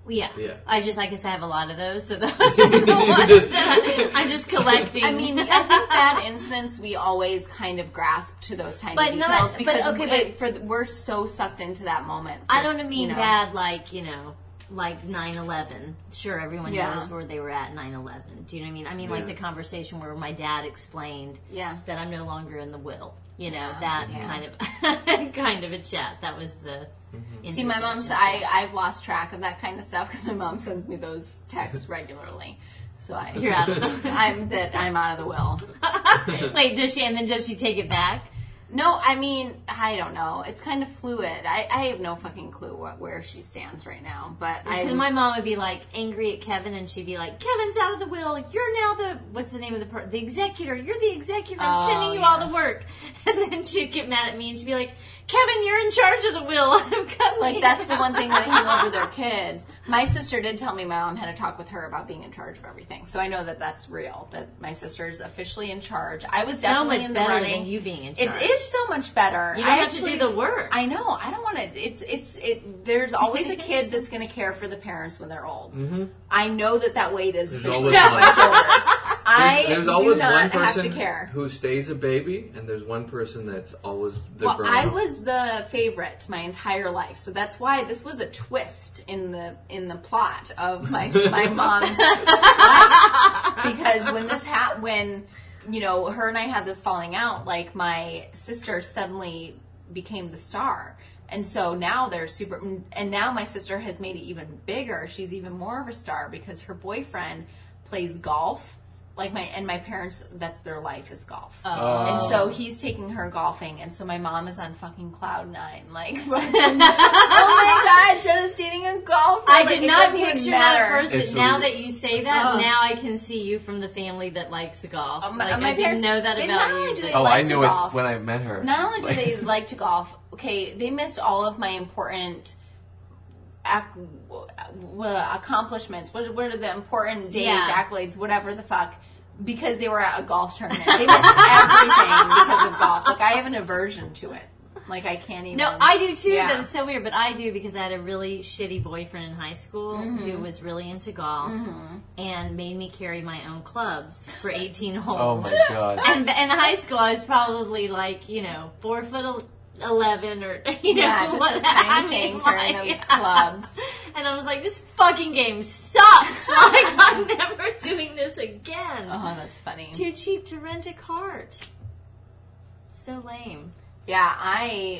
Speaker 5: Yeah.
Speaker 7: Yeah.
Speaker 5: I guess I have a lot of those, so those are the ones that I'm just collecting.
Speaker 6: I mean, I think that instance we always kind of grasp to those tiny
Speaker 5: But
Speaker 6: details
Speaker 5: not- but
Speaker 6: because
Speaker 5: okay,
Speaker 6: we're so sucked into that moment.
Speaker 5: I don't mean
Speaker 6: you know.
Speaker 5: bad like 9/11. Sure, everyone
Speaker 6: Yeah.
Speaker 5: knows where they were at 9/11. Do you know what I mean? I mean, like
Speaker 7: Yeah.
Speaker 5: the conversation where my dad explained that I'm no longer in the will. You know, that kind of a chat. That was the
Speaker 6: See, my mom's. I've lost track of that kind of stuff because my mom sends me those texts regularly. So
Speaker 5: You're out of the
Speaker 6: I'm out of the will.
Speaker 5: Wait, does she take it back?
Speaker 6: No, I mean, I don't know. It's kind of fluid. I have no fucking clue where she stands right now. But
Speaker 5: Because my mom would be like angry at Kevin, and she'd be like, "Kevin's out of the will. You're now what's the name of the executor? You're the executor. I'm sending you all the work." And then she'd get mad at me, and she'd be like, "Kevin, you're in charge of the will." I'm
Speaker 6: like that's the one thing that he loves with their kids. My sister did tell me my mom had a talk with her about being in charge of everything, so I know that that's real. That my sister is officially in charge. I was
Speaker 5: so
Speaker 6: definitely
Speaker 5: much
Speaker 6: in the
Speaker 5: better
Speaker 6: running.
Speaker 5: than you being in charge.
Speaker 6: It is so much better.
Speaker 5: You don't have to do the work.
Speaker 6: I know. I don't want to. There's always a kid that's going to care for the parents when they're old.
Speaker 7: Mm-hmm.
Speaker 6: I know that weight is
Speaker 7: There's
Speaker 6: officially
Speaker 7: always
Speaker 6: on my
Speaker 7: one.
Speaker 6: shoulders.
Speaker 7: There's
Speaker 6: do
Speaker 7: always
Speaker 6: not
Speaker 7: one
Speaker 6: have
Speaker 7: person
Speaker 6: to care.
Speaker 7: who stays a baby, and there's one person that's always the
Speaker 6: Well,
Speaker 7: grown
Speaker 6: I
Speaker 7: up.
Speaker 6: was the favorite my entire life, so that's why this was a twist in the plot of my mom's life. Because when this when her and I had this falling out, like my sister suddenly became the star. And so now they're super, and now my sister has made it even bigger. She's even more of a star because her boyfriend plays golf. Like my parents, that's their life is golf. And so he's taking her golfing, and so my mom is on fucking cloud 9. Like, oh my god, Jenna's dating a golfer.
Speaker 5: I
Speaker 6: Like,
Speaker 5: did
Speaker 6: it
Speaker 5: not
Speaker 6: doesn't even
Speaker 5: picture that
Speaker 6: matter.
Speaker 5: at first, but
Speaker 7: It's
Speaker 5: now
Speaker 7: a-
Speaker 5: that you say that, now I can see you from the family that likes golf.
Speaker 6: My
Speaker 5: I didn't
Speaker 6: parents-
Speaker 5: know that
Speaker 6: they
Speaker 5: about
Speaker 6: not only
Speaker 5: you.
Speaker 6: do they
Speaker 7: Oh,
Speaker 6: like
Speaker 7: I
Speaker 6: to
Speaker 7: knew
Speaker 6: golf.
Speaker 7: it when I met her.
Speaker 6: Not only do they like to golf, okay, they missed all of my important accomplishments. What are the important days, accolades, whatever the fuck, because they were at a golf tournament. They missed everything because of golf. Like, I have an aversion to it. Like, I can't even.
Speaker 5: No, I do too.
Speaker 6: Yeah.
Speaker 5: That is so weird, but I do because I had a really shitty boyfriend in high school who was really into golf and made me carry my own clubs for 18 holes.
Speaker 7: Oh my god.
Speaker 5: And in high school, I was probably like 4'11" or
Speaker 6: just
Speaker 5: what
Speaker 6: this tiny thing carrying those clubs.
Speaker 5: And I was like, this fucking game sucks. Like, I'm never doing this again.
Speaker 6: Oh, that's funny.
Speaker 5: Too cheap to rent a cart. So lame.
Speaker 6: Yeah,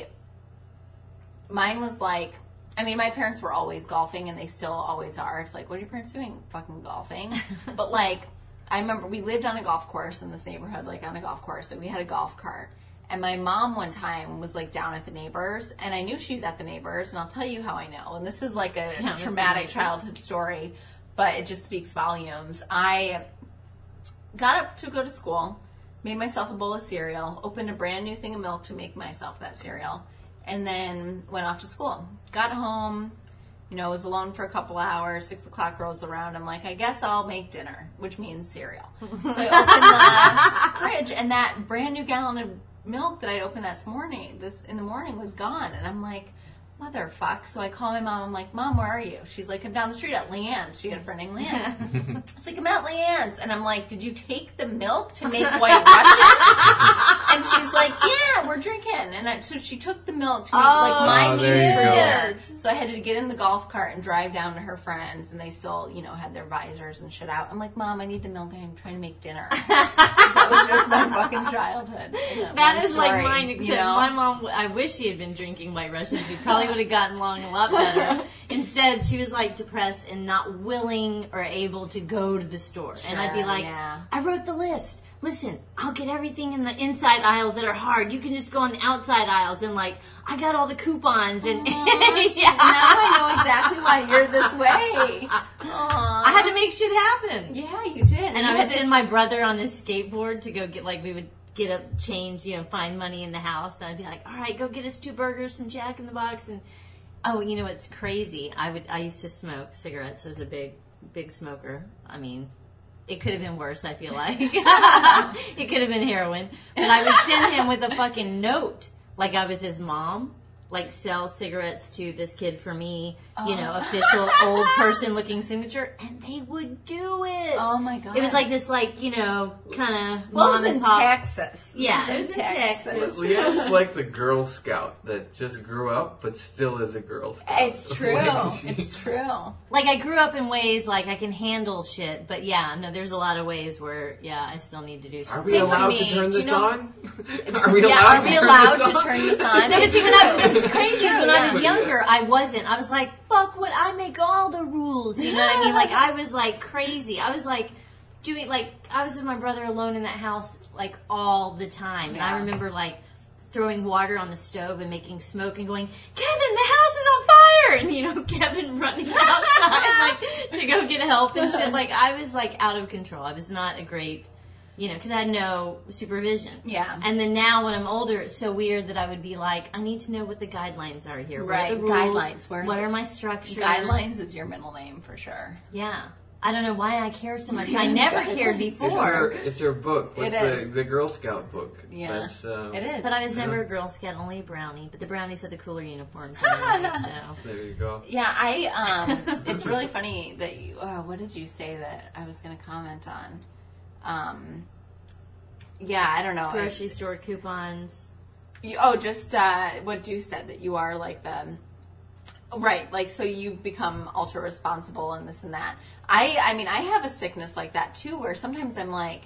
Speaker 6: mine was like, I mean, my parents were always golfing, and they still always are. It's like, what are your parents doing? Fucking golfing. But, like, I remember we lived on a golf course in this neighborhood, like, on a golf course, and we had a golf cart. And my mom one time was, like, down at the neighbors, and I knew she was at the neighbors, and I'll tell you how I know. And this is, like, a
Speaker 5: Down at the
Speaker 6: traumatic
Speaker 5: neighbors.
Speaker 6: childhood story, but it just speaks volumes. I got up to go to school, made myself a bowl of cereal, opened a brand new thing of milk to make myself that cereal, and then went off to school. Got home, was alone for a couple hours, 6 o'clock rolls around. I'm like, I guess I'll make dinner, which means cereal. So I opened the fridge, and that brand new gallon of milk that I'd opened in the morning was gone. And I'm like, motherfuck. So I call my mom. I'm like, Mom, where are you? She's like, I'm down the street at Leanne's. She had a friend named Leanne. I was like, I'm at Leanne's. And I'm like, did you take the milk to make White Russians? And she's like, yeah, we're drinking. And so she took the milk to make my
Speaker 7: there
Speaker 6: needs
Speaker 7: you
Speaker 6: for
Speaker 7: go.
Speaker 6: dinner. So I had to get in the golf cart and drive down to her friends, and they still, had their visors and shit out. I'm like, Mom, I need the milk. I'm trying to make dinner. That was just my fucking childhood.
Speaker 5: That
Speaker 6: one
Speaker 5: is like
Speaker 6: story,
Speaker 5: mine, except my mom, I wish she had been drinking White Russians. We probably would have gotten along a lot better. Instead, she was like depressed and not willing or able to go to the store. And I'd be like, I wrote the list. Listen, I'll get everything in the inside aisles that are hard. You can just go on the outside aisles, and like, I got all the coupons. And
Speaker 6: Now I know exactly why you're this way.
Speaker 5: I had to make shit happen.
Speaker 6: Yeah, you did.
Speaker 5: And I would send my brother on his skateboard to go get, like, we would get up change, find money in the house. And I'd be like, all right, go get us 2 burgers from Jack in the Box. And, oh, it's crazy. I used to smoke cigarettes. I was a big smoker. I mean, it could have been worse, I feel like. It could have been heroin. But I would send him with a fucking note. Like I was his mom. like sell cigarettes to this kid for me, official old person looking signature, and they would do it.
Speaker 6: Oh my God.
Speaker 5: It was like this, like, kind of
Speaker 6: Well, it
Speaker 5: mom
Speaker 6: was
Speaker 5: and
Speaker 6: in
Speaker 5: pop.
Speaker 6: Texas.
Speaker 5: Yeah, it was in Texas.
Speaker 7: Leanne's like the Girl Scout that just grew up but still is a Girl Scout.
Speaker 6: It's true. It's true.
Speaker 5: Like, I grew up in ways, like, I can handle shit, but there's a lot of ways where, I still need to do
Speaker 7: Are
Speaker 5: something.
Speaker 7: we
Speaker 6: Same for
Speaker 7: allowed
Speaker 6: me.
Speaker 7: to turn
Speaker 6: Do you
Speaker 7: this
Speaker 6: know-
Speaker 7: on? Are we
Speaker 6: Yeah,
Speaker 7: allowed
Speaker 6: are we
Speaker 7: to turn
Speaker 6: allowed
Speaker 7: this
Speaker 6: to
Speaker 7: on?
Speaker 6: turn this on?
Speaker 5: No, but see, what's crazy is when I was
Speaker 7: Yeah.
Speaker 5: younger, I wasn't. I was like, fuck, what? I make all the rules. You know what I mean? Like, I was like crazy. I was like doing, like, I was with my brother alone in that house, like, all the time. And I remember, like, throwing water on the stove and making smoke and going, Kevin, the house is on fire! And, Kevin running outside, like, to go get help and shit. Like, I was, like, out of control. I was not a great... because I had no supervision.
Speaker 6: Yeah.
Speaker 5: And then now when I'm older, it's so weird that I would be like, I need to know what the guidelines are here.
Speaker 6: Right,
Speaker 5: What are the rules?
Speaker 6: guidelines.
Speaker 5: What are my structures?
Speaker 6: Guidelines is your middle name for sure.
Speaker 5: Yeah. I don't know why I care so much. I never cared before.
Speaker 7: It's her book. What's
Speaker 6: It is.
Speaker 7: the Girl Scout book?
Speaker 6: Yeah.
Speaker 7: That's,
Speaker 6: It is.
Speaker 5: But I was never a Girl Scout, only a Brownie. But the Brownies had the cooler uniforms anyway, so.
Speaker 7: There you go.
Speaker 6: Yeah, it's really funny that you, what did you say that I was going to comment on? Yeah, I don't know.
Speaker 5: Grocery store coupons.
Speaker 6: Just what Dew said, that you are like right, like, so you've become ultra responsible and this and that. I mean, I have a sickness like that too, where sometimes I'm like,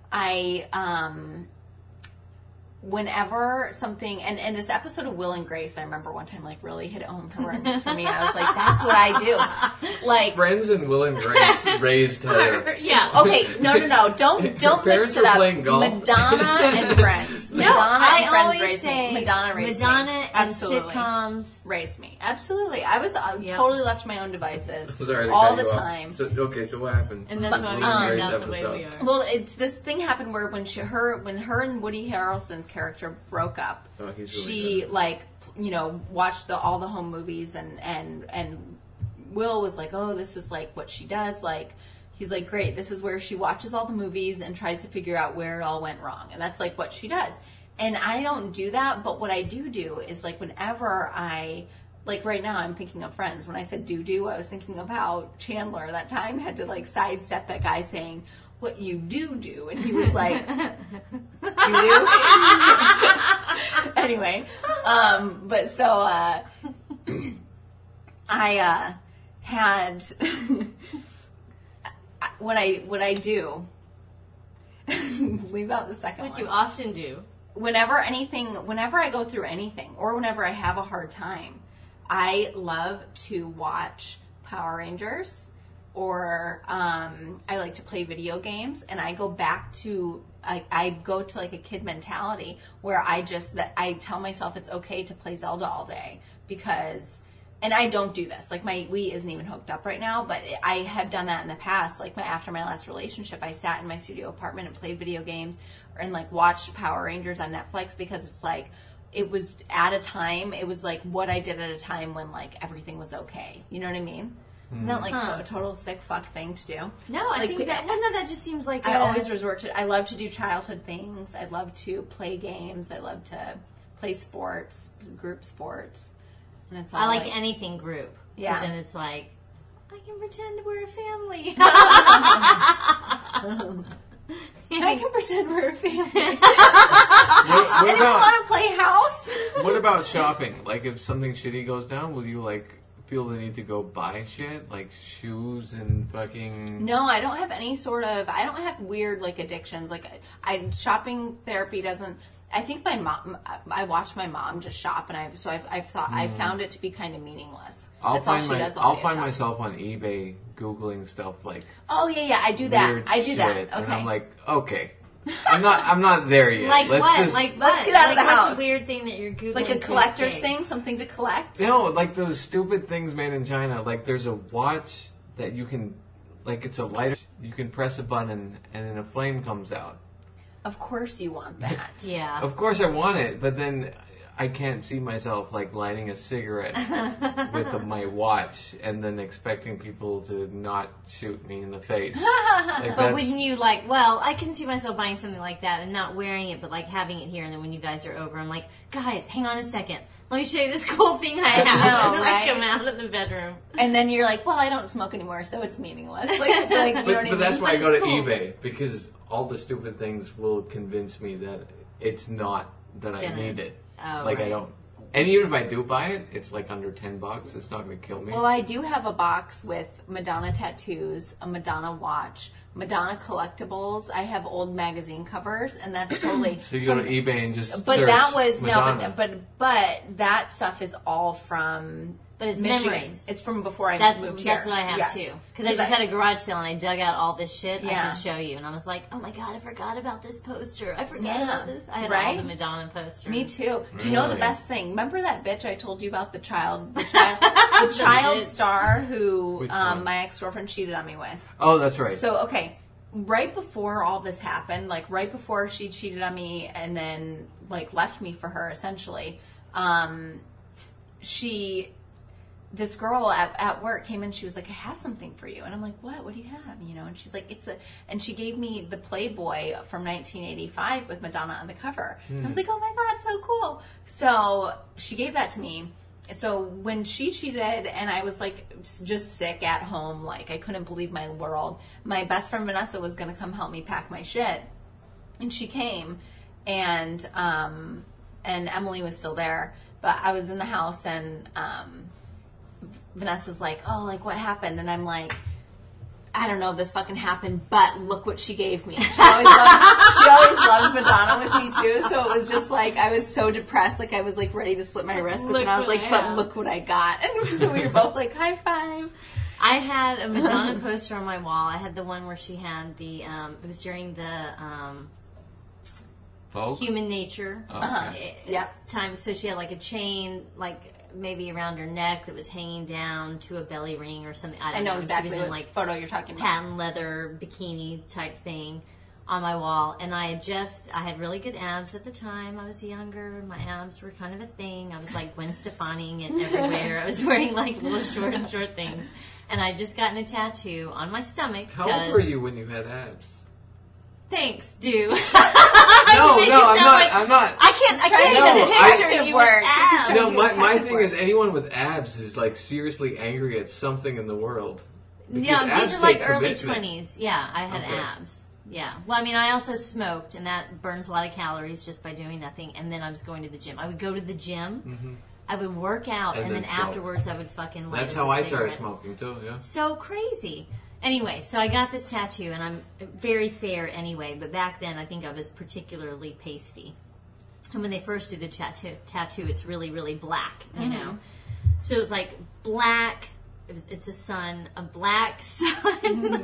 Speaker 6: whenever something, and this episode of Will and Grace, I remember one time, like, really hit it home for me. I was like, that's what I do. Like,
Speaker 7: Friends and Will and Grace raised her.
Speaker 5: Yeah.
Speaker 6: okay, no, don't mix
Speaker 7: parents
Speaker 6: it
Speaker 7: were
Speaker 6: up.
Speaker 7: playing golf.
Speaker 6: Madonna and Friends.
Speaker 5: No,
Speaker 6: Madonna
Speaker 5: I
Speaker 6: and Friends
Speaker 5: always
Speaker 6: raised
Speaker 5: say
Speaker 6: me. Madonna raised me.
Speaker 5: Madonna and
Speaker 6: Absolutely.
Speaker 5: sitcoms.
Speaker 6: Raised me. Absolutely. I was totally left to my own devices
Speaker 7: Sorry to
Speaker 6: all
Speaker 7: cut
Speaker 6: the
Speaker 7: you off.
Speaker 6: time.
Speaker 7: So what happened?
Speaker 5: And that's why we turned out the way we are.
Speaker 6: Well, it's this thing happened where when her and Woody Harrelson's character broke up,
Speaker 7: He's really
Speaker 6: she
Speaker 7: good.
Speaker 6: like watched all the home movies and Will was like, oh, this is like what she does. Like, he's like, great, this is where she watches all the movies and tries to figure out where it all went wrong, and that's like what she does. And I don't do that, but what I do is, like, whenever like right now I'm thinking of Friends. When I said do, I was thinking of how Chandler that time had to like sidestep that guy saying, what you do, and he was like, you do? Anyway, but so I had what I do. Leave out the second
Speaker 5: What
Speaker 6: one.
Speaker 5: you often do.
Speaker 6: Whenever I go through anything, or whenever I have a hard time, I love to watch Power Rangers, or I like to play video games, and I go back to I go to like a kid mentality where I tell myself it's okay to play Zelda all day, because, and I don't do this, like my Wii isn't even hooked up right now, but I have done that in the past. Like after my last relationship, I sat in my studio apartment and played video games and like watched Power Rangers on Netflix, because it's like, it was at a time, it was like what I did at a time when like everything was okay. You know what I mean? Isn't that like a total sick fuck thing to do?
Speaker 5: No, I
Speaker 6: Like,
Speaker 5: think that just seems like
Speaker 6: I always resort to, I love to do childhood things. I love to play games. I love to play sports, group sports. And it's all
Speaker 5: I like anything group.
Speaker 6: Yeah.
Speaker 5: Because then it's like, I can pretend we're a family.
Speaker 6: I can pretend we're a family.
Speaker 7: What
Speaker 6: Anyone
Speaker 7: about
Speaker 6: want to play house?
Speaker 7: what about shopping? Like, if something shitty goes down, will you like feel the need to go buy shit like shoes and fucking?
Speaker 6: No, I don't have any sort of, I don't have weird like addictions. Like shopping therapy doesn't, I think my mom, I watch my mom just shop, and I've found it to be kind of meaningless. That's all she does all
Speaker 7: I'll
Speaker 6: day is
Speaker 7: find
Speaker 6: shop.
Speaker 7: myself on eBay Googling stuff like
Speaker 6: Oh yeah, I do that.
Speaker 7: weird
Speaker 6: I do that.
Speaker 7: shit,
Speaker 6: Okay.
Speaker 7: and I'm like, okay, I'm not there yet.
Speaker 5: Like
Speaker 7: Let's
Speaker 5: what?
Speaker 7: just-
Speaker 5: Like
Speaker 6: Let's
Speaker 5: what?
Speaker 6: get out of
Speaker 5: like
Speaker 6: the
Speaker 5: what's
Speaker 6: house.
Speaker 5: a weird thing that you're Googling?
Speaker 6: Like a
Speaker 5: to
Speaker 6: collector's
Speaker 5: escape?
Speaker 6: thing, something to collect.
Speaker 7: No, like those stupid things made in China. Like there's a watch that you can, like it's a lighter. You can press a button and then a flame comes out.
Speaker 6: Of course you want that.
Speaker 5: Yeah.
Speaker 7: Of course I want it, but then I can't see myself like lighting a cigarette with my watch and then expecting people to not shoot me in the face.
Speaker 5: But wouldn't you I can see myself buying something like that and not wearing it, but like having it here, and then when you guys are over, I'm like, guys, hang on a second. Let me show you this cool thing I have.
Speaker 6: know,
Speaker 5: and then
Speaker 6: right?
Speaker 5: I come out of the bedroom.
Speaker 6: And then you're like, well, I don't smoke anymore, so it's meaningless. You know what I
Speaker 7: But
Speaker 6: mean?
Speaker 7: that's why I
Speaker 5: But
Speaker 7: go to
Speaker 5: it's cool.
Speaker 7: eBay, because all the stupid things will convince me that it's not that I
Speaker 5: Gonna-
Speaker 7: need it.
Speaker 5: Oh,
Speaker 7: I
Speaker 5: right.
Speaker 7: don't. And even if I do buy it, it's like under $10. It's not going to kill me.
Speaker 6: Well, I do have a box with Madonna tattoos, a Madonna watch, Madonna collectibles. I have old magazine covers, and that's totally.
Speaker 7: So you go to eBay and just
Speaker 6: But
Speaker 7: search
Speaker 6: that was
Speaker 7: Madonna.
Speaker 6: but that stuff is all from.
Speaker 5: But it's
Speaker 6: Michigan.
Speaker 5: memories.
Speaker 6: It's from before I
Speaker 5: That's
Speaker 6: moved here.
Speaker 5: what I have
Speaker 6: Yes.
Speaker 5: too. Because I just had a garage sale and I dug out all this shit. I
Speaker 6: Yeah.
Speaker 5: should show you. And I was like, oh my god, I forgot about this poster. I forgot
Speaker 6: Yeah.
Speaker 5: about this. I had all
Speaker 6: Right?
Speaker 5: the Madonna posters.
Speaker 6: Me too. Do you know the
Speaker 7: Really?
Speaker 6: best thing? Remember that bitch I told you about the child child
Speaker 5: bitch.
Speaker 6: star who
Speaker 7: Which one?
Speaker 6: my ex-girlfriend cheated on me with.
Speaker 7: Oh, that's right.
Speaker 6: So, okay, right before all this happened, like right before she cheated on me and then like left me for her essentially, this girl at work came in, she was like, I have something for you. And I'm like, what do you have? And she's like, and she gave me the Playboy from 1985 with Madonna on the cover. So I was like, oh my God, so cool. So she gave that to me. So when she cheated and I was like just sick at home, like I couldn't believe my world, my best friend Vanessa was going to come help me pack my shit. And she came and Emily was still there, but I was in the house and, Vanessa's like, oh, like what happened? And I'm like, I don't know, this fucking happened, but look what she gave me. She always loved Madonna with me too, so it was just like, I was so depressed, like I was like ready to slit my wrist with it, and I was like, but look what I got. And so we were both like, high five.
Speaker 5: I had a Madonna poster on my wall. I had the one where she had the, it was during the
Speaker 7: Vogue?
Speaker 5: Human Nature
Speaker 6: Yep.
Speaker 5: time. So she had like a chain, like maybe around her neck that was hanging down to a belly ring or something. I don't
Speaker 6: I know
Speaker 5: know.
Speaker 6: exactly
Speaker 5: She was
Speaker 6: what
Speaker 5: in like
Speaker 6: photo you're talking about.
Speaker 5: patent leather bikini type thing on my wall, and I had really good abs at the time. I was younger, my abs were kind of a thing. I was like Gwen Stefani and everywhere. I was wearing like little short things, and I just gotten a tattoo on my stomach.
Speaker 7: How old were you when you had abs?
Speaker 5: Thanks, dude.
Speaker 7: No, I'm not.
Speaker 5: I can't
Speaker 7: No,
Speaker 5: even picture you
Speaker 6: work.
Speaker 5: with abs.
Speaker 7: No, my thing is anyone with abs is like seriously angry at something in the world. Because
Speaker 5: Yeah,
Speaker 7: abs
Speaker 5: these are like
Speaker 7: take
Speaker 5: early
Speaker 7: commitment.
Speaker 5: 20s. Yeah, I had
Speaker 7: Okay.
Speaker 5: abs. Yeah. Well, I mean, I also smoked, and that burns a lot of calories just by doing nothing. And then I was going to the gym. I would go to the gym. I would work out,
Speaker 7: And
Speaker 5: and
Speaker 7: then
Speaker 5: then
Speaker 7: smoke.
Speaker 5: afterwards I would fucking light
Speaker 7: That's
Speaker 5: a
Speaker 7: how I started
Speaker 5: cigarette.
Speaker 7: smoking too. Yeah.
Speaker 5: So crazy. Anyway, so I got this tattoo, and I'm very fair anyway, but back then I think I was particularly pasty. And when they first do the tattoo, it's really, really black, you know? So it was like black, it's a sun, a black sun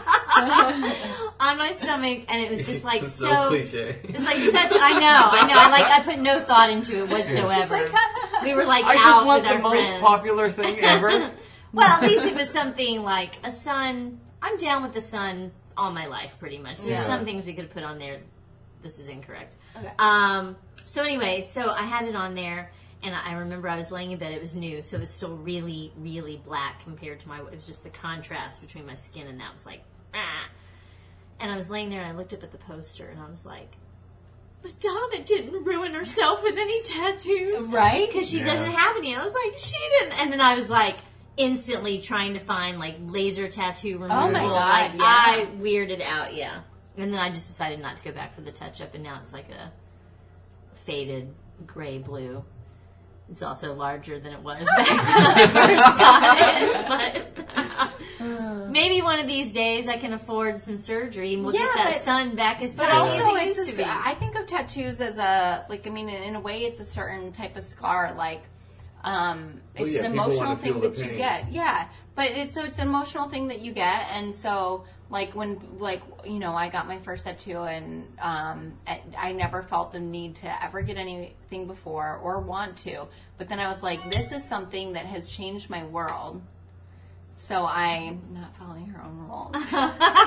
Speaker 5: on my stomach, and it was just like
Speaker 7: It's so cliche.
Speaker 5: It was like such, I put no thought into it whatsoever. We were like
Speaker 7: I
Speaker 5: out
Speaker 7: just want
Speaker 5: with
Speaker 7: the
Speaker 5: our
Speaker 7: most
Speaker 5: friends.
Speaker 7: popular thing ever.
Speaker 5: Well, at least it was something like a sun. I'm down with the sun all my life, pretty much. There's
Speaker 7: Yeah.
Speaker 5: some things we could put on there. This is incorrect.
Speaker 6: Okay.
Speaker 5: So anyway, so I had it on there, and I remember I was laying in bed. It was new, so it was still really, really black compared to it was just the contrast between my skin, and that was like, ah. And I was laying there, and I looked up at the poster, and I was like, Madonna didn't ruin herself with any tattoos.
Speaker 6: Right?
Speaker 5: Because she
Speaker 7: Yeah.
Speaker 5: doesn't have any. I was like, she didn't. And then I was like, instantly trying to find like laser tattoo removal.
Speaker 6: Oh my God,
Speaker 5: Like,
Speaker 6: yeah.
Speaker 5: I weirded out, yeah. And then I just decided not to go back for the touch up, and now it's like a faded gray blue. It's also larger than it was back when I first got it. But maybe one of these days I can afford some surgery and we'll get
Speaker 6: Yeah,
Speaker 5: that
Speaker 6: but-
Speaker 5: sun back as
Speaker 6: But
Speaker 5: tiny
Speaker 6: also,
Speaker 5: as it
Speaker 6: it's
Speaker 5: used to be.
Speaker 6: I think of tattoos as a, like, I mean, in a way, it's a certain type of scar. Like, it's
Speaker 7: yeah,
Speaker 6: an
Speaker 7: people
Speaker 6: emotional
Speaker 7: wanna
Speaker 6: thing
Speaker 7: feel the
Speaker 6: that you
Speaker 7: pain.
Speaker 6: get. Yeah, but it's an emotional thing that you get, and so like when I got my first tattoo, and I never felt the need to ever get anything before or want to. But then I was like, this is something that has changed my world. So I'm not following her own rules.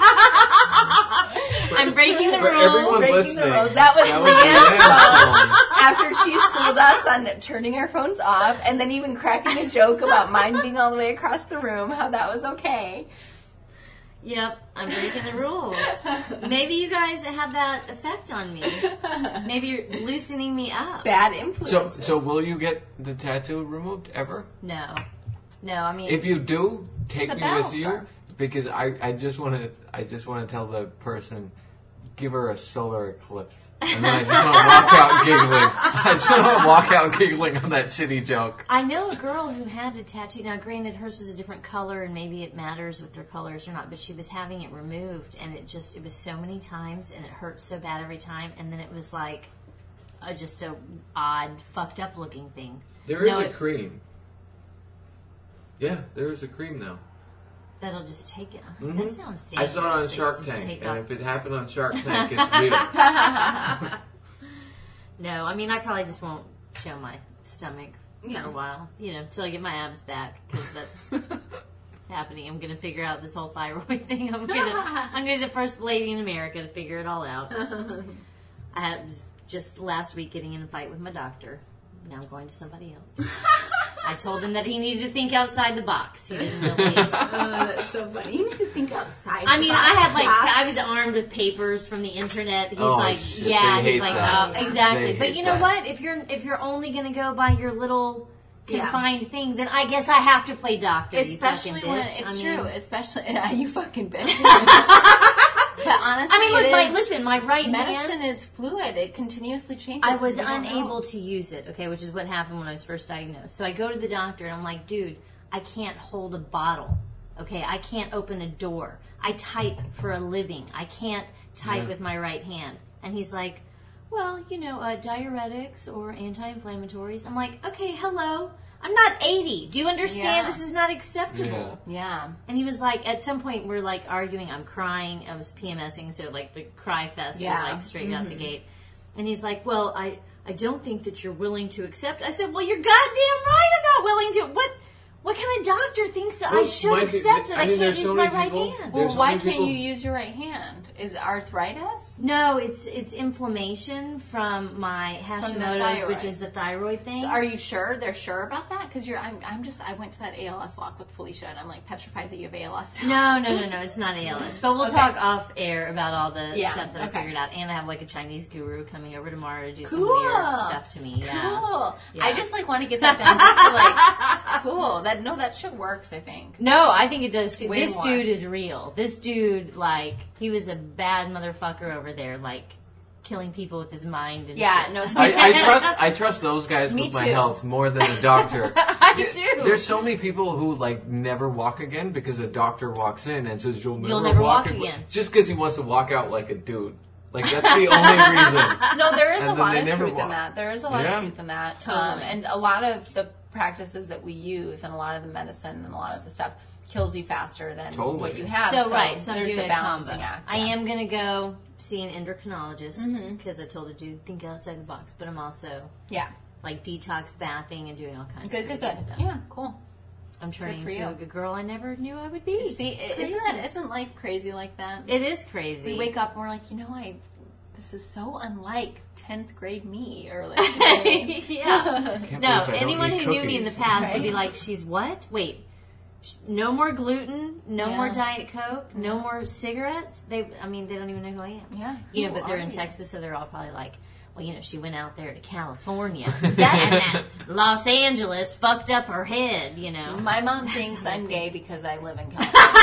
Speaker 5: I'm breaking the
Speaker 7: For
Speaker 5: rules.
Speaker 7: everyone
Speaker 6: Breaking the
Speaker 7: listening,
Speaker 6: rules. That was
Speaker 7: Leanne's phone.
Speaker 6: after she schooled us on turning our phones off, and then even cracking a joke about mine being all the way across the room, how that was okay.
Speaker 5: Yep, I'm breaking the rules. Maybe you guys have that effect on me. Maybe you're loosening me up.
Speaker 6: Bad influence.
Speaker 7: So will you get the tattoo removed ever?
Speaker 5: No, I mean,
Speaker 7: If you do, take
Speaker 6: It's a
Speaker 7: me
Speaker 6: battle
Speaker 7: with you
Speaker 6: scar.
Speaker 7: because I just want to tell the person, give her a solar eclipse, and then I just want to walk out giggling. I just want to walk out giggling on that shitty joke.
Speaker 5: I know a girl who had a tattoo. Now, granted, hers was a different color, and maybe it matters with their colors or not, but she was having it removed, and it was so many times, and it hurt so bad every time, and then it was like just a odd, fucked up looking thing.
Speaker 7: There is
Speaker 5: No,
Speaker 7: a cream. Yeah, there is a cream now.
Speaker 5: That'll just take it.
Speaker 7: Mhm.
Speaker 5: That sounds
Speaker 7: I
Speaker 5: dangerous.
Speaker 7: saw it on
Speaker 5: that
Speaker 7: Shark
Speaker 5: you
Speaker 7: Tank,
Speaker 5: take
Speaker 7: and
Speaker 5: off-
Speaker 7: if it happened on Shark Tank, it's real.
Speaker 5: No, I mean, I probably just won't show my stomach for
Speaker 6: Yeah.
Speaker 5: a while, till I get my abs back, because that's happening. I'm going to figure out this whole thyroid thing. I'm going to be the first lady in America to figure it all out. I was just last week getting in a fight with my doctor. Now I'm going to somebody else. I told him that he needed to think outside the box. He didn't really.
Speaker 6: That's so funny. You need to think outside.
Speaker 5: I mean,
Speaker 6: the
Speaker 5: I had
Speaker 6: box.
Speaker 5: I was armed with papers from the internet. He's
Speaker 7: Oh,
Speaker 5: like,
Speaker 7: shit,
Speaker 5: yeah,
Speaker 7: they
Speaker 5: he's
Speaker 7: hate
Speaker 5: like,
Speaker 7: that.
Speaker 5: oh, exactly.
Speaker 7: They
Speaker 5: But
Speaker 7: hate
Speaker 5: you know
Speaker 7: that.
Speaker 5: what? If you're only gonna go by your little
Speaker 6: Yeah.
Speaker 5: confined thing, then I guess I have to play doctor.
Speaker 6: Especially
Speaker 5: you fucking
Speaker 6: when
Speaker 5: bitch.
Speaker 6: it's
Speaker 5: I mean,
Speaker 6: true. Especially you fucking bitch. But honestly,
Speaker 5: I mean, look,
Speaker 6: it is-
Speaker 5: listen, my right
Speaker 6: medicine
Speaker 5: hand.
Speaker 6: is fluid. It continuously changes.
Speaker 5: I was
Speaker 6: 'cause we don't know.
Speaker 5: unable to use it, okay, which is what happened when I was first diagnosed. So I go to the doctor and I'm like, dude, I can't hold a bottle, okay? I can't open a door. I type for a living. I can't type with my right hand. And he's like, well, diuretics or anti-inflammatories. I'm like, okay, hello. I'm not 80. Do you understand?
Speaker 6: Yeah.
Speaker 5: This is not acceptable.
Speaker 6: Yeah.
Speaker 5: And he was like, at some point, we're like arguing. I'm crying. I was PMSing, so like the cry fest was
Speaker 6: Yeah.
Speaker 5: like straight out the gate. And he's like, well, I don't think that you're willing to accept. I said, well, you're goddamn right I'm not willing to. What kind of doctor thinks that I should
Speaker 7: Well,
Speaker 5: accept that I can't
Speaker 7: there's
Speaker 5: use
Speaker 7: so
Speaker 5: my
Speaker 7: many
Speaker 5: right
Speaker 7: people-
Speaker 5: hand?
Speaker 7: There's
Speaker 6: Well,
Speaker 7: so
Speaker 6: why
Speaker 7: many
Speaker 6: can't
Speaker 7: people-
Speaker 6: you use your right hand? Is it arthritis?
Speaker 5: No, it's inflammation from my Hashimoto's,
Speaker 6: thyroid.
Speaker 5: which is the thyroid thing.
Speaker 6: So are you sure they're sure about that? Because I went to that ALS walk with Felicia, and I'm like petrified that you have ALS.
Speaker 5: No, it's not ALS. But we'll
Speaker 6: Okay.
Speaker 5: talk off air about all the
Speaker 6: Yeah,
Speaker 5: stuff that I
Speaker 6: okay.
Speaker 5: figured out. And I have like a Chinese guru coming over tomorrow to do some
Speaker 6: Cool.
Speaker 5: weird stuff to me. Yeah.
Speaker 6: Cool.
Speaker 5: Yeah.
Speaker 6: I just want to get that done. Just to, cool. That shit works. I think.
Speaker 5: No, I think it does too.
Speaker 6: Way
Speaker 5: This
Speaker 6: more.
Speaker 5: dude is real. This dude, he was a bad motherfucker over there, killing people with his mind and
Speaker 6: Yeah.
Speaker 5: shit.
Speaker 6: No.
Speaker 7: I trust those guys
Speaker 6: Me
Speaker 7: with my
Speaker 6: too.
Speaker 7: health more than a doctor.
Speaker 5: I do.
Speaker 7: There's so many people who never walk again because a doctor walks in and says you'll
Speaker 5: never walk again.
Speaker 7: just because he wants to walk out like a dude. That's the only reason.
Speaker 6: No, there is
Speaker 7: And
Speaker 6: a
Speaker 7: then
Speaker 6: lot
Speaker 7: they
Speaker 6: of
Speaker 7: never
Speaker 6: truth in
Speaker 7: walk.
Speaker 6: that. There is a lot
Speaker 7: Yeah.
Speaker 6: of truth in that.
Speaker 5: Totally.
Speaker 6: And a lot of the practices that we use and a lot of the medicine and a lot of the stuff kills you faster than
Speaker 7: Totally.
Speaker 6: what you have.
Speaker 5: So I'm
Speaker 6: there's
Speaker 5: doing
Speaker 6: the
Speaker 5: a
Speaker 6: balancing
Speaker 5: combo.
Speaker 6: act.
Speaker 5: I
Speaker 6: yeah.
Speaker 5: am gonna go see an endocrinologist because I told the dude think outside the box. But I'm also
Speaker 6: Yeah.
Speaker 5: detox bathing and doing all kinds
Speaker 6: Good,
Speaker 5: of
Speaker 6: good,
Speaker 5: crazy
Speaker 6: good.
Speaker 5: stuff.
Speaker 6: Yeah, cool.
Speaker 5: I'm turning
Speaker 6: for
Speaker 5: into
Speaker 6: you.
Speaker 5: a good girl I never knew I would be.
Speaker 6: See, isn't life crazy like that?
Speaker 5: It is crazy.
Speaker 6: We wake up and we're like, this is so unlike 10th grade me. Or
Speaker 5: yeah.
Speaker 7: Can't
Speaker 5: No,
Speaker 7: believe I don't
Speaker 5: anyone
Speaker 7: eat
Speaker 5: who knew me in the
Speaker 7: cookies.
Speaker 5: past would be
Speaker 6: Right.
Speaker 5: like, she's what? Wait. No more gluten, no
Speaker 6: Yeah.
Speaker 5: more Diet Coke, no more cigarettes. They don't even know who I am.
Speaker 6: Yeah,
Speaker 5: You know,
Speaker 6: who
Speaker 5: but they're
Speaker 6: are
Speaker 5: in
Speaker 6: you?
Speaker 5: Texas, so they're all probably like, well, she went out there to California.
Speaker 6: That's-
Speaker 5: and that Los Angeles fucked up her head,
Speaker 6: My mom thinks I'm gay because I live in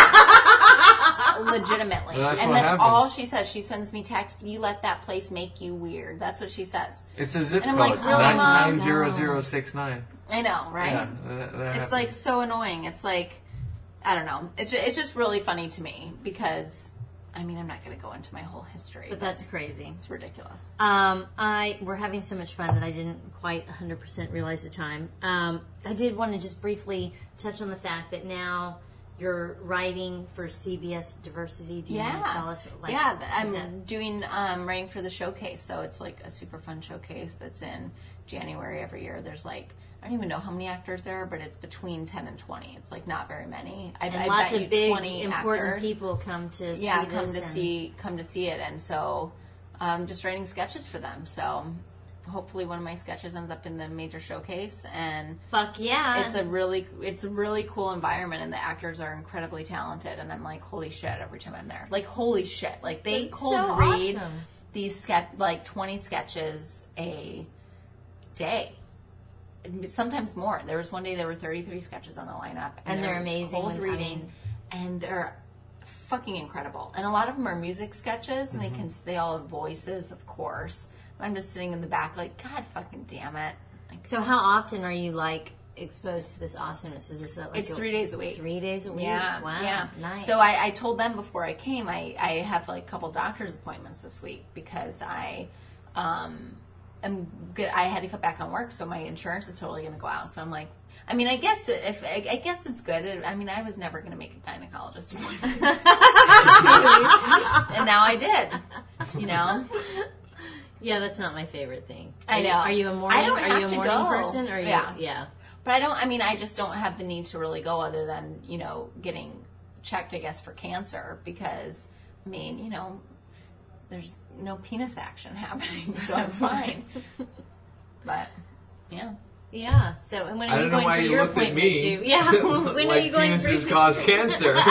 Speaker 6: California. Legitimately.
Speaker 7: Well, that's
Speaker 6: and
Speaker 7: what
Speaker 6: that's
Speaker 7: happened.
Speaker 6: all she says. She sends me texts, you let that place make you weird. That's what she says.
Speaker 7: It's a zip
Speaker 6: And I'm
Speaker 7: code.
Speaker 6: like, really, Mom?
Speaker 7: 90069.
Speaker 6: I know, right?
Speaker 7: Yeah, that
Speaker 6: It's
Speaker 7: happened.
Speaker 6: so annoying. It's I don't know. It's just really funny to me because, I'm not going to go into my whole history.
Speaker 5: But that's crazy.
Speaker 6: It's ridiculous.
Speaker 5: We're having so much fun that I didn't quite 100% realize the time. I did want to just briefly touch on the fact that now you're writing for CBS Diversity. Do you want to tell us?
Speaker 6: I'm doing writing for the showcase, so it's a super fun showcase that's in January every year. There's I don't even know how many actors there are, but it's between 10 and 20. It's not very many. I
Speaker 5: Lots
Speaker 6: bet
Speaker 5: of
Speaker 6: you
Speaker 5: big
Speaker 6: 20
Speaker 5: important
Speaker 6: actors.
Speaker 5: people come to see
Speaker 6: come
Speaker 5: this.
Speaker 6: to see it, and so just writing sketches for them. So hopefully one of my sketches ends up in the major showcase, and
Speaker 5: Fuck yeah.
Speaker 6: it's a really cool environment, and the actors are incredibly talented, and I'm like, holy shit, every time I'm there. Like, holy shit. Like, they
Speaker 5: That's
Speaker 6: cold
Speaker 5: so
Speaker 6: read
Speaker 5: awesome.
Speaker 6: these 20 sketches a day. Sometimes more. There was one day there were 33 sketches on the lineup.
Speaker 5: And they're amazing
Speaker 6: Cold
Speaker 5: when
Speaker 6: reading. And they're fucking incredible. And a lot of them are music sketches, and they all have voices, of course. I'm just sitting in the back like, God fucking damn it. Like,
Speaker 5: So how often are you like exposed to this awesomeness? Is this like
Speaker 6: it's 3 days a week.
Speaker 5: 3 days a week?
Speaker 6: Yeah.
Speaker 5: Wow.
Speaker 6: Yeah.
Speaker 5: Nice.
Speaker 6: So I told them before I came, I have like a couple doctor's appointments this week because I am good. I had to cut back on work, so my insurance is totally going to go out. So I'm like, I mean, I guess it's good. I mean, I was never going to make a gynecologist appointment, and now I did. You know.
Speaker 5: Yeah, that's not my favorite thing.
Speaker 6: I know.
Speaker 5: Are you a morning?
Speaker 6: I don't
Speaker 5: are
Speaker 6: have
Speaker 5: you a
Speaker 6: to
Speaker 5: morning
Speaker 6: go.
Speaker 5: person? Or yeah.
Speaker 6: But I just don't have the need to really go other than, getting checked, I guess, for cancer because, there's no penis action happening, so I'm fine. But, yeah.
Speaker 5: Yeah. So, and when
Speaker 7: I
Speaker 5: are you
Speaker 7: don't know
Speaker 5: going
Speaker 7: why
Speaker 5: for
Speaker 7: you
Speaker 5: your
Speaker 7: looked at
Speaker 5: appointment?
Speaker 7: me.
Speaker 5: Yeah. When
Speaker 7: like
Speaker 5: are you going for
Speaker 7: penises cause cancer. Like